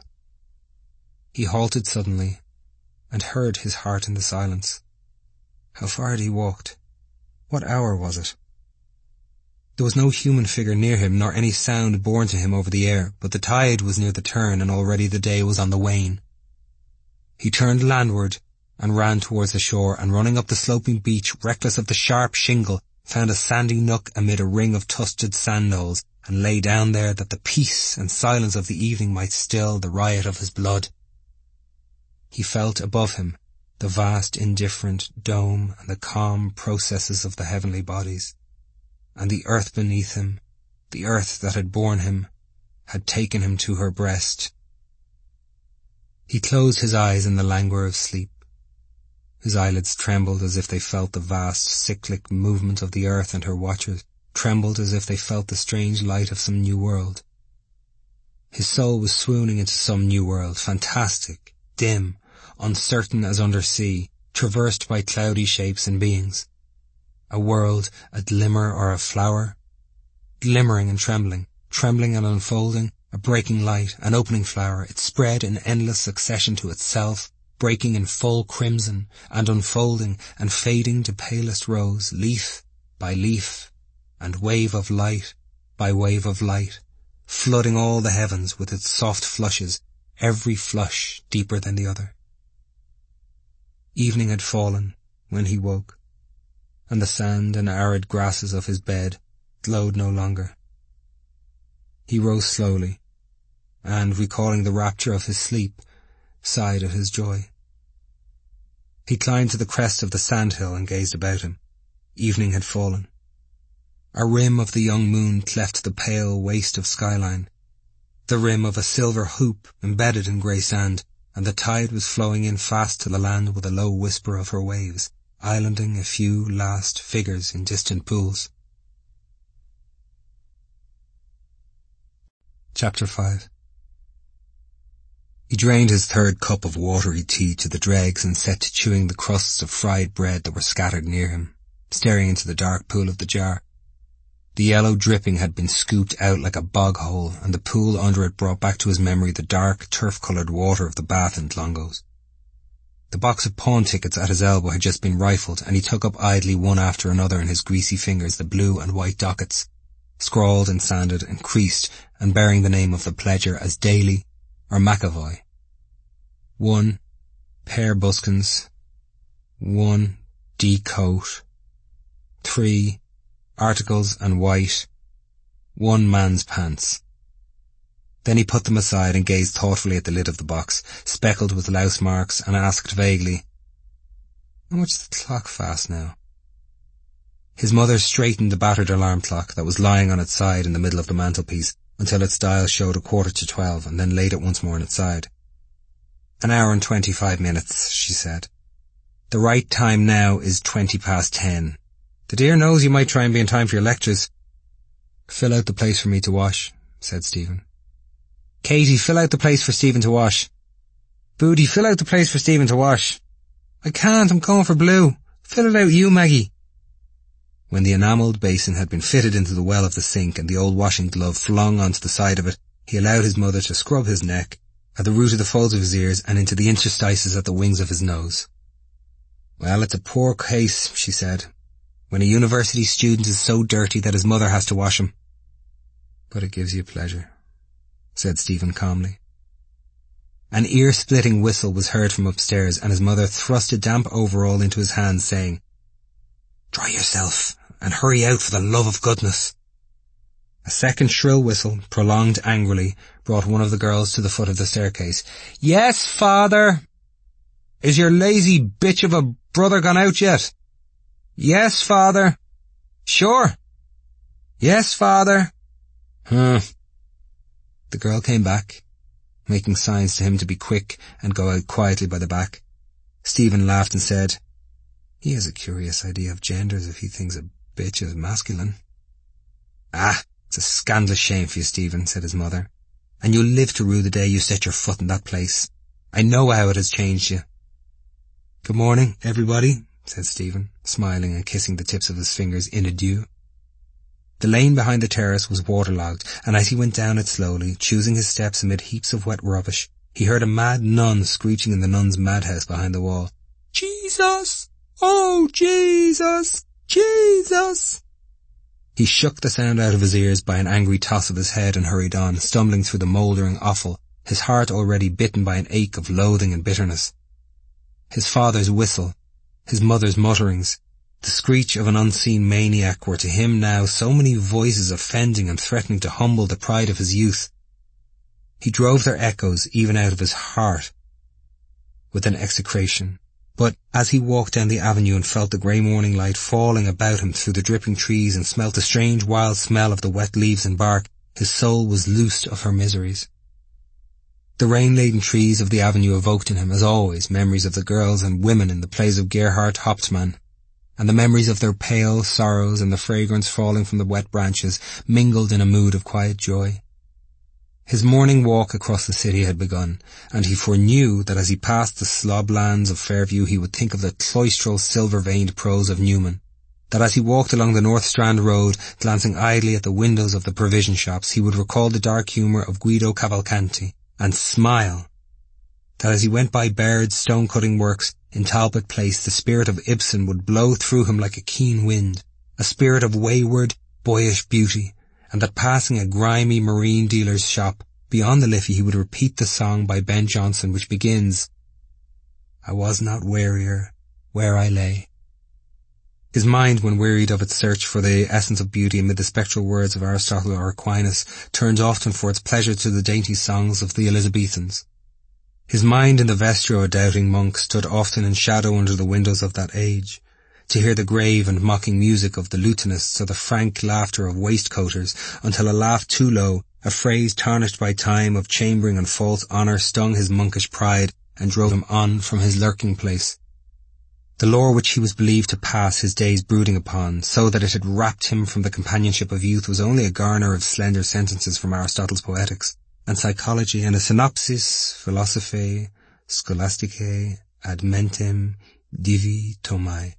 He halted suddenly and heard his heart in the silence. How far had he walked? What hour was it? There was no human figure near him, nor any sound borne to him over the air, but the tide was near the turn, and already the day was on the wane. He turned landward and ran towards the shore, and running up the sloping beach, reckless of the sharp shingle, found a sandy nook amid a ring of tufted sand knolls, and lay down there that the peace and silence of the evening might still the riot of his blood. He felt above him the vast indifferent dome and the calm processes of the heavenly bodies, and the earth beneath him, the earth that had borne him, had taken him to her breast. He closed his eyes in the languor of sleep. His eyelids trembled as if they felt the vast cyclic movement of the earth, and her watchers trembled as if they felt the strange light of some new world. His soul was swooning into some new world, fantastic, dim, uncertain as under sea, traversed by cloudy shapes and beings. A world, a glimmer or a flower, glimmering and trembling and unfolding, a breaking light, an opening flower. It spread in endless succession to itself, breaking in full crimson, and unfolding and fading to palest rose, leaf by leaf, and wave of light by wave of light, flooding all the heavens with its soft flushes, every flush deeper than the other. Evening had fallen when he woke, and the sand and arid grasses of his bed glowed no longer. He rose slowly, and, recalling the rapture of his sleep, sighed at his joy. He climbed to the crest of the sandhill and gazed about him. Evening had fallen. A rim of the young moon cleft the pale waste of skyline, the rim of a silver hoop embedded in grey sand, and the tide was flowing in fast to the land with a low whisper of her waves, islanding a few last figures in distant pools. Chapter 5. He drained his third cup of watery tea to the dregs and set to chewing the crusts of fried bread that were scattered near him, staring into the dark pool of the jar. The yellow dripping had been scooped out like a bog hole, and the pool under it brought back to his memory the dark, turf-coloured water of the bath in Clongowes. The box of pawn tickets at his elbow had just been rifled, and he took up idly one after another in his greasy fingers the blue and white dockets, scrawled and sanded and creased, and bearing the name of the pledger as Daly or McAvoy. 1 pair buskins. 1 D coat. 3 articles and white. 1 man's pants. Then he put them aside and gazed thoughtfully at the lid of the box, speckled with louse marks, and asked vaguely, "How much is the clock fast now?" His mother straightened the battered alarm clock that was lying on its side in the middle of the mantelpiece until its dial showed 11:45, and then laid it once more on its side. "1 hour and 25 minutes, she said. "The right time now is 10:20. The dear knows you might try and be in time for your lectures." "Fill out the place for me to wash," said Stephen. "Katie, fill out the place for Stephen to wash." "Booty, fill out the place for Stephen to wash." "I can't, I'm going for blue. Fill it out you, Maggie." When the enamelled basin had been fitted into the well of the sink and the old washing glove flung onto the side of it, he allowed his mother to scrub his neck, at the root of the folds of his ears and into the interstices at the wings of his nose. "Well, it's a poor case," she said, "when a university student is so dirty that his mother has to wash him." "But it gives you pleasure," said Stephen calmly. An ear-splitting whistle was heard from upstairs, and his mother thrust a damp overall into his hand, saying, "Dry yourself, and hurry out for the love of goodness." A second shrill whistle, prolonged angrily, brought one of the girls to the foot of the staircase. "Yes, father." "Is your lazy bitch of a brother gone out yet?" "Yes, father." "Sure?" "Yes, father." The girl came back, making signs to him to be quick and go out quietly by the back. Stephen laughed and said, "He has a curious idea of genders if he thinks a bitch is masculine." "Ah, it's a scandalous shame for you, Stephen," said his mother. "And you'll live to rue the day you set your foot in that place. I know how it has changed you." "Good morning, everybody," said Stephen, smiling and kissing the tips of his fingers in adieu. The lane behind the terrace was waterlogged, and as he went down it slowly, choosing his steps amid heaps of wet rubbish, he heard a mad nun screeching in the nuns' madhouse behind the wall. "Jesus! Oh, Jesus! Jesus!" He shook the sound out of his ears by an angry toss of his head and hurried on, stumbling through the mouldering offal, his heart already bitten by an ache of loathing and bitterness. His father's whistle, his mother's mutterings, the screech of an unseen maniac were to him now so many voices offending and threatening to humble the pride of his youth. He drove their echoes even out of his heart with an execration. But as he walked down the avenue and felt the grey morning light falling about him through the dripping trees and smelt the strange wild smell of the wet leaves and bark, his soul was loosed of her miseries. The rain-laden trees of the avenue evoked in him, as always, memories of the girls and women in the plays of Gerhard Hauptmann, and the memories of their pale sorrows and the fragrance falling from the wet branches mingled in a mood of quiet joy. His morning walk across the city had begun, and he foreknew that as he passed the sloblands of Fairview he would think of the cloistral silver-veined prose of Newman, that as he walked along the North Strand Road, glancing idly at the windows of the provision shops, he would recall the dark humour of Guido Cavalcanti, and smile, that as he went by Baird's stone-cutting works in Talbot Place the spirit of Ibsen would blow through him like a keen wind, a spirit of wayward, boyish beauty, and that passing a grimy marine dealer's shop beyond the Liffey he would repeat the song by Ben Jonson which begins, "I was not wearier where I lay." His mind, when wearied of its search for the essence of beauty amid the spectral words of Aristotle or Aquinas, turns often for its pleasure to the dainty songs of the Elizabethans. His mind in the vestry of a doubting monk stood often in shadow under the windows of that age, to hear the grave and mocking music of the lutanists or the frank laughter of waistcoaters, until a laugh too low, a phrase tarnished by time of chambering and false honour stung his monkish pride and drove him on from his lurking place. The lore which he was believed to pass his days brooding upon, so that it had wrapped him from the companionship of youth, was only a garner of slender sentences from Aristotle's Poetics, and psychology, and a synopsis philosophae scholasticae ad mentem divi tomai.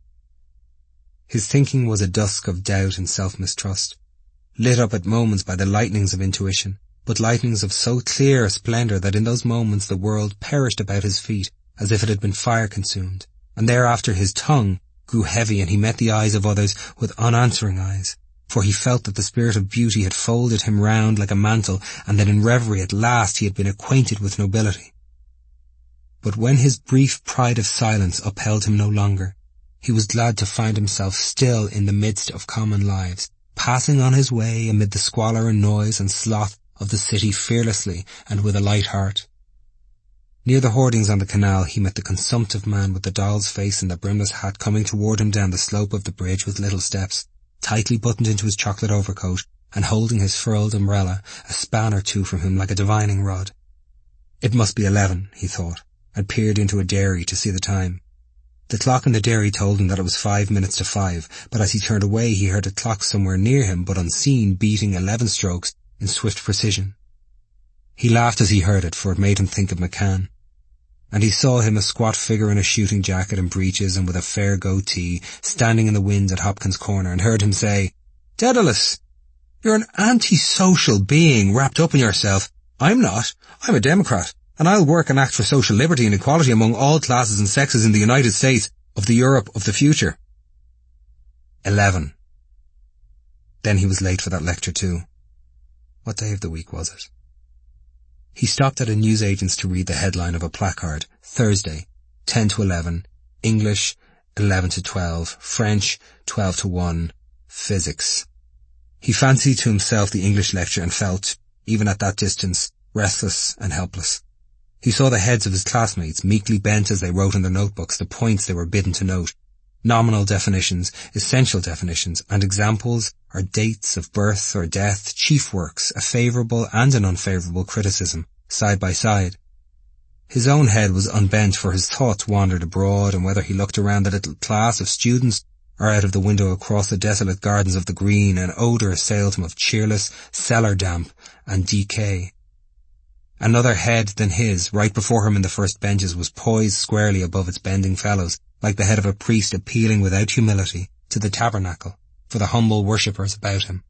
His thinking was a dusk of doubt and self-mistrust, lit up at moments by the lightnings of intuition, but lightnings of so clear a splendour that in those moments the world perished about his feet as if it had been fire-consumed, and thereafter his tongue grew heavy and he met the eyes of others with unanswering eyes, for he felt that the spirit of beauty had folded him round like a mantle, and that in reverie at last he had been acquainted with nobility. But when his brief pride of silence upheld him no longer, he was glad to find himself still in the midst of common lives, passing on his way amid the squalor and noise and sloth of the city fearlessly and with a light heart. Near the hoardings on the canal he met the consumptive man with the doll's face and the brimless hat coming toward him down the slope of the bridge with little steps, tightly buttoned into his chocolate overcoat and holding his furled umbrella a span or two from him like a divining rod. It must be 11, he thought, and peered into a dairy to see the time. The clock in the dairy told him that it was 5 minutes to 5, but as he turned away he heard a clock somewhere near him but unseen beating 11 strokes in swift precision. He laughed as he heard it, for it made him think of McCann. And he saw him, a squat figure in a shooting jacket and breeches and with a fair goatee, standing in the wind at Hopkins Corner, and heard him say, "Dedalus, you're an anti-social being wrapped up in yourself. I'm not. I'm a Democrat, and I'll work and act for social liberty and equality among all classes and sexes in the United States of the Europe of the future." 11. Then he was late for that lecture too. What day of the week was it? He stopped at a newsagent's to read the headline of a placard. Thursday, 10 to 11, English, 11 to 12, French, 12 to 1, Physics. He fancied to himself the English lecture and felt, even at that distance, restless and helpless. He saw the heads of his classmates meekly bent as they wrote in their notebooks the points they were bidden to note. Nominal definitions, essential definitions, and examples or dates of birth or death, chief works, a favourable and an unfavourable criticism, side by side. His own head was unbent, for his thoughts wandered abroad, and whether he looked around the little class of students or out of the window across the desolate gardens of the green, an odour assailed him of cheerless cellar damp and decay. Another head than his, right before him in the first benches, was poised squarely above its bending fellows, like the head of a priest appealing without humility to the tabernacle for the humble worshippers about him.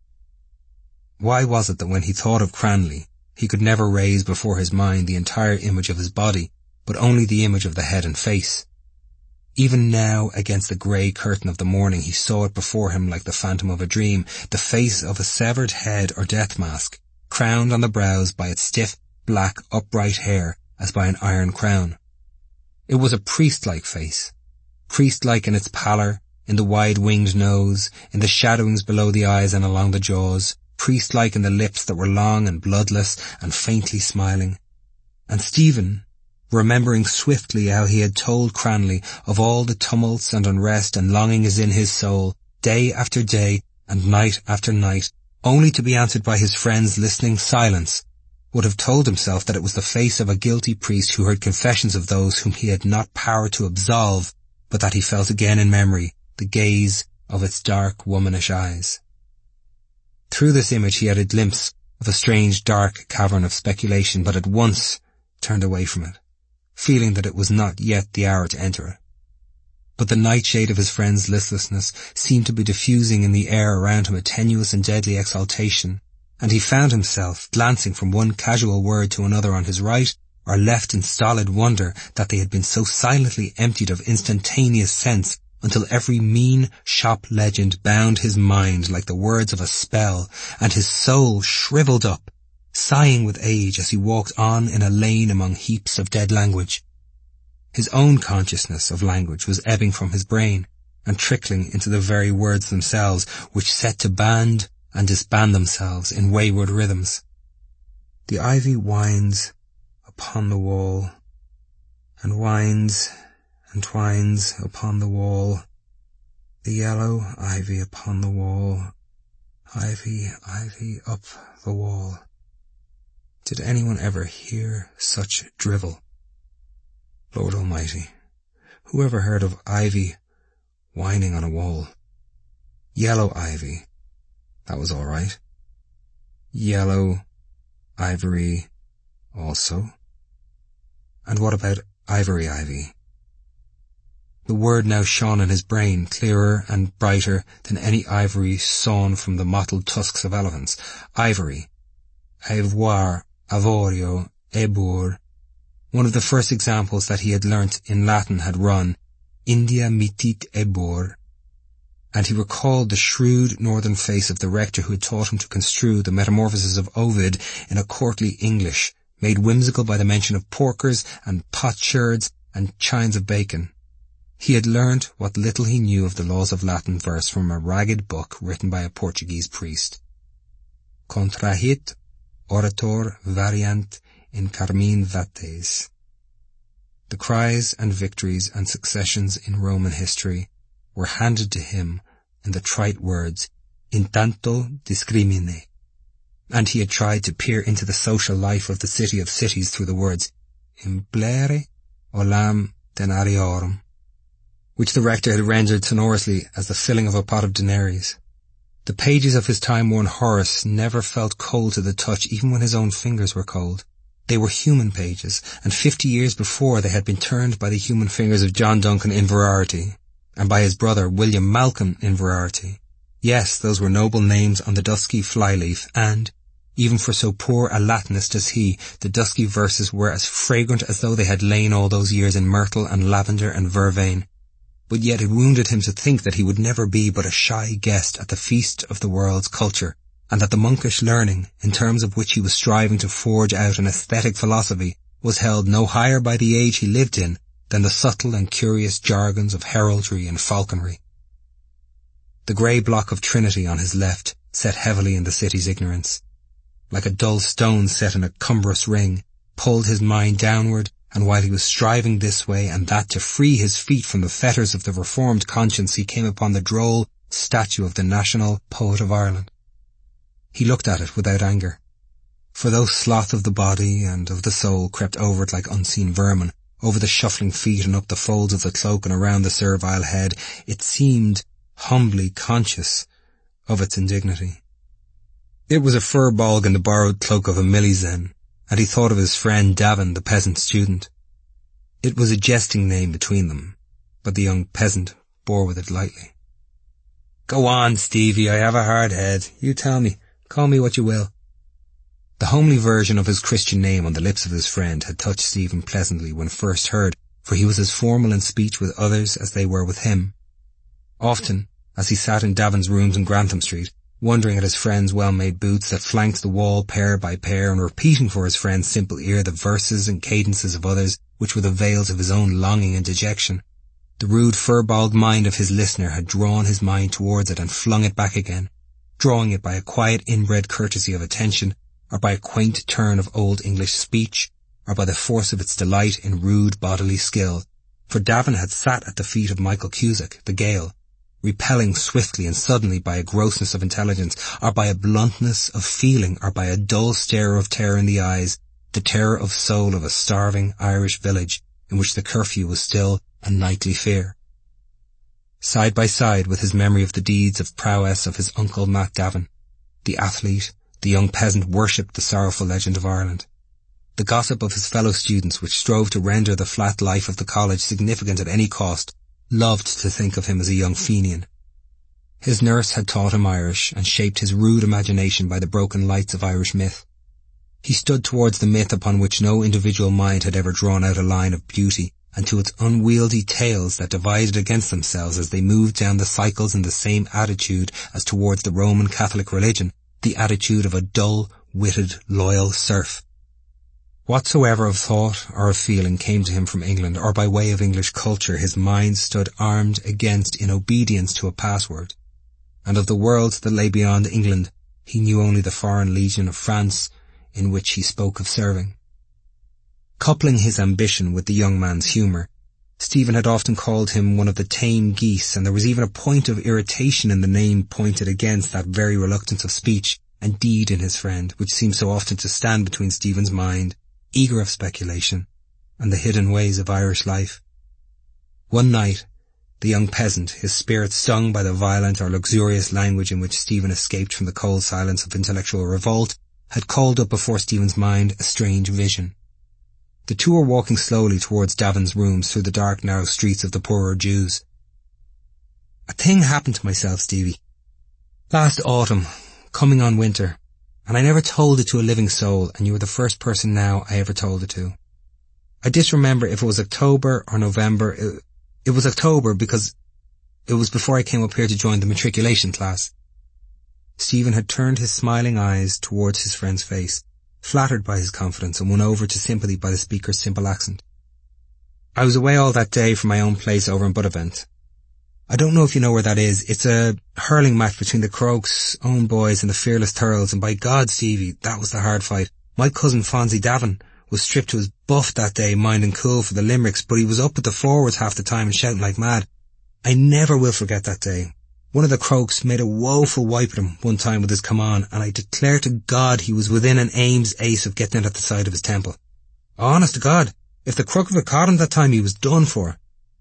Why was it that when he thought of Cranley, he could never raise before his mind the entire image of his body, but only the image of the head and face? Even now, against the grey curtain of the morning, he saw it before him like the phantom of a dream, the face of a severed head or death mask, crowned on the brows by its stiff, black, upright hair as by an iron crown. It was a priest-like face, priest-like in its pallor, in the wide-winged nose, in the shadowings below the eyes and along the jaws, priest-like in the lips that were long and bloodless and faintly smiling. And Stephen, remembering swiftly how he had told Cranley of all the tumults and unrest and longings in his soul, day after day and night after night, only to be answered by his friend's listening silence, would have told himself that it was the face of a guilty priest who heard confessions of those whom he had not power to absolve, but that he felt again in memory the gaze of its dark, womanish eyes. Through this image he had a glimpse of a strange, dark cavern of speculation, but at once turned away from it, feeling that it was not yet the hour to enter it. But the nightshade of his friend's listlessness seemed to be diffusing in the air around him a tenuous and deadly exaltation, and he found himself glancing from one casual word to another on his right, or left in stolid wonder that they had been so silently emptied of instantaneous sense until every mean shop legend bound his mind like the words of a spell, and his soul shrivelled up, sighing with age as he walked on in a lane among heaps of dead language. His own consciousness of language was ebbing from his brain and trickling into the very words themselves, which set to band and disband themselves in wayward rhythms. The ivy winds upon the wall, and winds and twines upon the wall, the yellow ivy upon the wall, ivy, ivy up the wall. Did anyone ever hear such drivel? Lord Almighty, who ever heard of ivy whining on a wall? Yellow ivy, that was all right. Yellow, ivory, also. And what about ivory ivy? The word now shone in his brain, clearer and brighter than any ivory sawn from the mottled tusks of elephants. Ivory. Avoir, avorio, ebur. One of the first examples that he had learnt in Latin had run, India mitit ebur, and he recalled the shrewd northern face of the rector who had taught him to construe the Metamorphoses of Ovid in a courtly English, made whimsical by the mention of porkers and potsherds and chines of bacon. He had learnt what little he knew of the laws of Latin verse from a ragged book written by a Portuguese priest. Contrahit orator variant in carmine vates. The cries and victories and successions in Roman history were handed to him in the trite words in tanto discrimine, and he had tried to peer into the social life of the city of cities through the words implere olam denariorum, which the rector had rendered sonorously as the filling of a pot of denaries. The pages of his time-worn Horace never felt cold to the touch even when his own fingers were cold. They were human pages, and 50 years before they had been turned by the human fingers of John Duncan Inverarity, and by his brother William Malcolm Inverarity. Yes, those were noble names on the dusky flyleaf, and, even for so poor a Latinist as he, the dusky verses were as fragrant as though they had lain all those years in myrtle and lavender and vervain. But yet it wounded him to think that he would never be but a shy guest at the feast of the world's culture, and that the monkish learning, in terms of which he was striving to forge out an aesthetic philosophy, was held no higher by the age he lived in than the subtle and curious jargons of heraldry and falconry. The grey block of Trinity on his left set heavily in the city's ignorance, like a dull stone set in a cumbrous ring, pulled his mind downward, and while he was striving this way and that to free his feet from the fetters of the reformed conscience, he came upon the droll statue of the national poet of Ireland. He looked at it without anger, for though sloth of the body and of the soul crept over it like unseen vermin, over the shuffling feet and up the folds of the cloak and around the servile head, it seemed humbly conscious of its indignity. It was a fur balg in the borrowed cloak of a Millisen, and he thought of his friend Davin, the peasant student. It was a jesting name between them, but the young peasant bore with it lightly. "Go on, Stevie, I have a hard head. You tell me. Call me what you will." The homely version of his Christian name on the lips of his friend had touched Stephen pleasantly when first heard, for he was as formal in speech with others as they were with him. Often, as he sat in Davin's rooms in Grantham Street, wondering at his friend's well-made boots that flanked the wall pair by pair, and repeating for his friend's simple ear the verses and cadences of others which were the veils of his own longing and dejection, the rude fur-balled mind of his listener had drawn his mind towards it and flung it back again, drawing it by a quiet inbred courtesy of attention, or by a quaint turn of old English speech, or by the force of its delight in rude bodily skill, for Davin had sat at the feet of Michael Cusack, the Gael, repelling swiftly and suddenly by a grossness of intelligence, or by a bluntness of feeling, or by a dull stare of terror in the eyes, the terror of soul of a starving Irish village in which the curfew was still a nightly fear. Side by side with his memory of the deeds of prowess of his uncle Matt Davin, the athlete, the young peasant worshipped the sorrowful legend of Ireland. The gossip of his fellow students, which strove to render the flat life of the college significant at any cost, loved to think of him as a young Fenian. His nurse had taught him Irish and shaped his rude imagination by the broken lights of Irish myth. He stood towards the myth upon which no individual mind had ever drawn out a line of beauty, and to its unwieldy tales that divided against themselves as they moved down the cycles in the same attitude as towards the Roman Catholic religion, the attitude of a dull-witted, loyal serf. Whatsoever of thought or of feeling came to him from England or by way of English culture, his mind stood armed against in obedience to a password, and of the world that lay beyond England he knew only the Foreign Legion of France in which he spoke of serving. Coupling his ambition with the young man's humour, Stephen had often called him one of the tame geese, and there was even a point of irritation in the name pointed against that very reluctance of speech and deed in his friend, which seemed so often to stand between Stephen's mind, eager of speculation, and the hidden ways of Irish life. One night, the young peasant, his spirit stung by the violent or luxurious language in which Stephen escaped from the cold silence of intellectual revolt, had called up before Stephen's mind a strange vision. The two were walking slowly towards Davin's rooms through the dark, narrow streets of the poorer Jews. "A thing happened to myself, Stevie. Last autumn, coming on winter, and I never told it to a living soul, and you are the first person now I ever told it to. I disremember if it was October or November. It was October because it was before I came up here to join the matriculation class." Stephen had turned his smiling eyes towards his friend's face, flattered by his confidence and won over to sympathy by the speaker's simple accent. I was away all that day from my own place over in Buttevant. I don't know if you know where that is. It's a hurling match between the Crokes' own boys and the Fearless Thurles, and by God, Stevie, that was the hard fight. My cousin Fonzie Davin was stripped to his buff that day, minding cool for the Limericks, but he was up with the forwards half the time and shouting like mad. I never will forget that day. One of the Crokes made a woeful wipe at him one time with his come on, and I declare to God he was within an Ames ace of getting it at the side of his temple. Honest to God, if the crook had caught him that time, he was done for.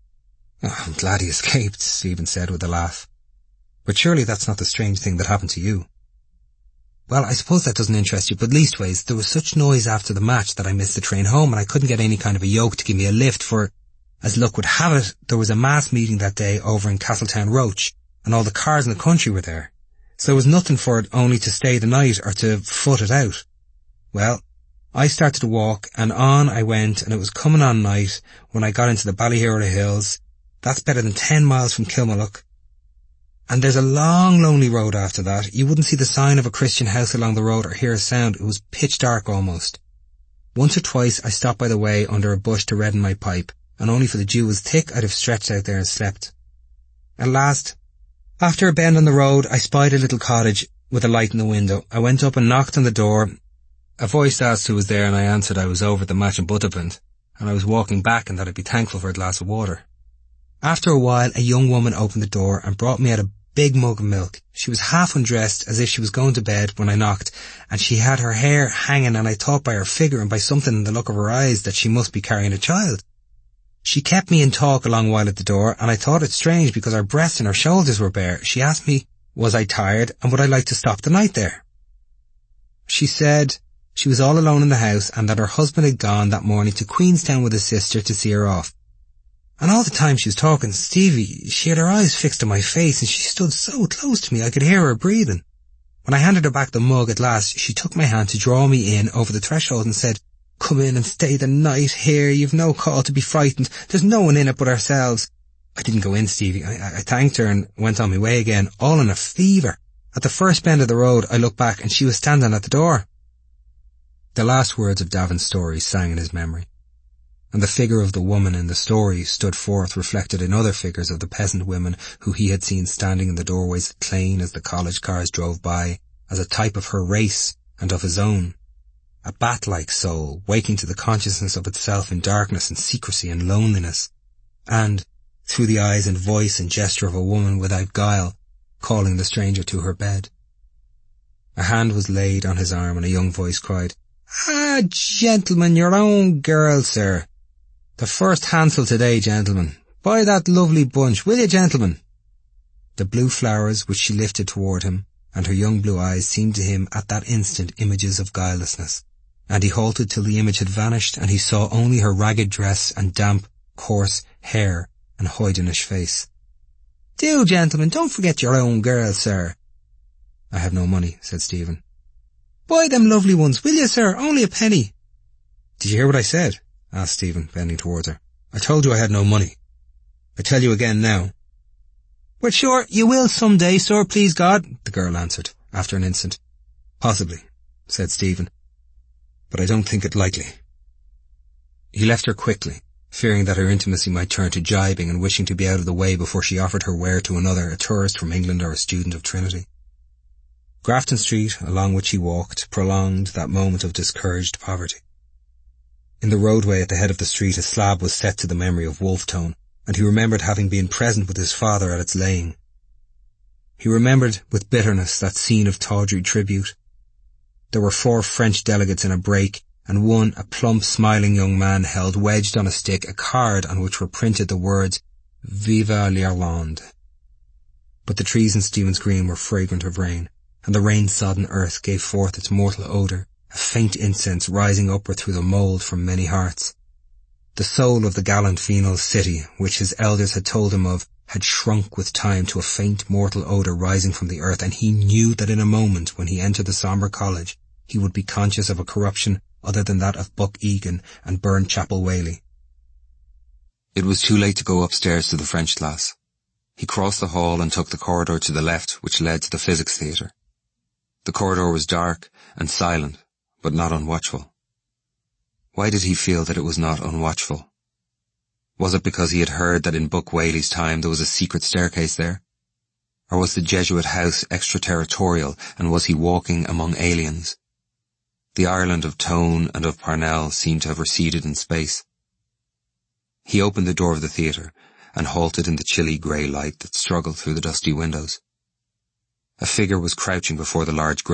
Oh, I'm glad he escaped, Stephen said with a laugh. But surely that's not the strange thing that happened to you. Well, I suppose that doesn't interest you, but leastways, there was such noise after the match that I missed the train home, and I couldn't get any kind of a yoke to give me a lift, for, as luck would have it, there was a mass meeting that day over in Castletown Roach, and all the cars in the country were there. So there was nothing for it only to stay the night or to foot it out. Well, I started to walk, and on I went, and it was coming on night when I got into the Ballyhura Hills. That's better than 10 miles from Kilmallock. And there's a long, lonely road after that. You wouldn't see the sign of a Christian house along the road or hear a sound. It was pitch dark almost. Once or twice I stopped by the way under a bush to redden my pipe, and only for the dew was thick I'd have stretched out there and slept. At last, after a bend on the road, I spied a little cottage with a light in the window. I went up and knocked on the door. A voice asked who was there, and I answered I was over at the match in Buttevant, and I was walking back and that I'd be thankful for a glass of water. After a while, a young woman opened the door and brought me out a big mug of milk. She was half undressed, as if she was going to bed when I knocked, and she had her hair hanging, and I thought by her figure and by something in the look of her eyes that she must be carrying a child. She kept me in talk a long while at the door, and I thought it strange because her breasts and her shoulders were bare. She asked me, was I tired, and would I like to stop the night there? She said she was all alone in the house, and that her husband had gone that morning to Queenstown with his sister to see her off. And all the time she was talking, Stevie, she had her eyes fixed on my face, and she stood so close to me I could hear her breathing. When I handed her back the mug at last, she took my hand to draw me in over the threshold and said, come in and stay the night here. You've no call to be frightened. There's no one in it but ourselves. I didn't go in, Stevie. I thanked her and went on my way again, all in a fever. At the first bend of the road, I looked back and she was standing at the door. The last words of Davin's story sang in his memory, and the figure of the woman in the story stood forth reflected in other figures of the peasant women who he had seen standing in the doorways at Clane as the college cars drove by, as a type of her race and of his own. A bat-like soul, waking to the consciousness of itself in darkness and secrecy and loneliness, and, through the eyes and voice and gesture of a woman without guile, calling the stranger to her bed. A hand was laid on his arm and a young voice cried, "Ah, gentlemen, your own girl, sir. The first hansel today, gentlemen. Buy that lovely bunch, will you, gentlemen?" The blue flowers which she lifted toward him, and her young blue eyes seemed to him at that instant images of guilelessness, and he halted till the image had vanished, and he saw only her ragged dress and damp, coarse hair and hoydenish face. "Do, gentlemen, don't forget your own girl, sir." "I have no money," said Stephen. "Buy them lovely ones, will you, sir? Only a penny." "Did you hear what I said?" asked Stephen, bending towards her. "I told you I had no money. I tell you again now." "Well, sure, you will some day, sir, please God," the girl answered, after an instant. "Possibly," said Stephen, "but I don't think it likely." He left her quickly, fearing that her intimacy might turn to gibing and wishing to be out of the way before she offered her ware to another, a tourist from England or a student of Trinity. Grafton Street, along which he walked, prolonged that moment of discouraged poverty. In the roadway at the head of the street a slab was set to the memory of Wolfetone, and he remembered having been present with his father at its laying. He remembered with bitterness that scene of tawdry tribute. There were 4 French delegates in a brake, and one, a plump, smiling young man, held wedged on a stick a card on which were printed the words, "Vive l'Irlande." But the trees in Stephen's Green were fragrant of rain, and the rain-sodden earth gave forth its mortal odour, a faint incense rising upward through the mould from many hearts. The soul of the gallant venal city, which his elders had told him of, had shrunk with time to a faint mortal odour rising from the earth, and he knew that in a moment, when he entered the sombre college, he would be conscious of a corruption other than that of Buck Egan and Burnchapel Whaley. It was too late to go upstairs to the French class. He crossed the hall and took the corridor to the left, which led to the physics theatre. The corridor was dark and silent, but not unwatchful. Why did he feel that it was not unwatchful? Was it because he had heard that in Buck Whaley's time there was a secret staircase there? Or was the Jesuit house extraterritorial, and was he walking among aliens? The Ireland of Tone and of Parnell seemed to have receded in space. He opened the door of the theatre and halted in the chilly grey light that struggled through the dusty windows. A figure was crouching before the large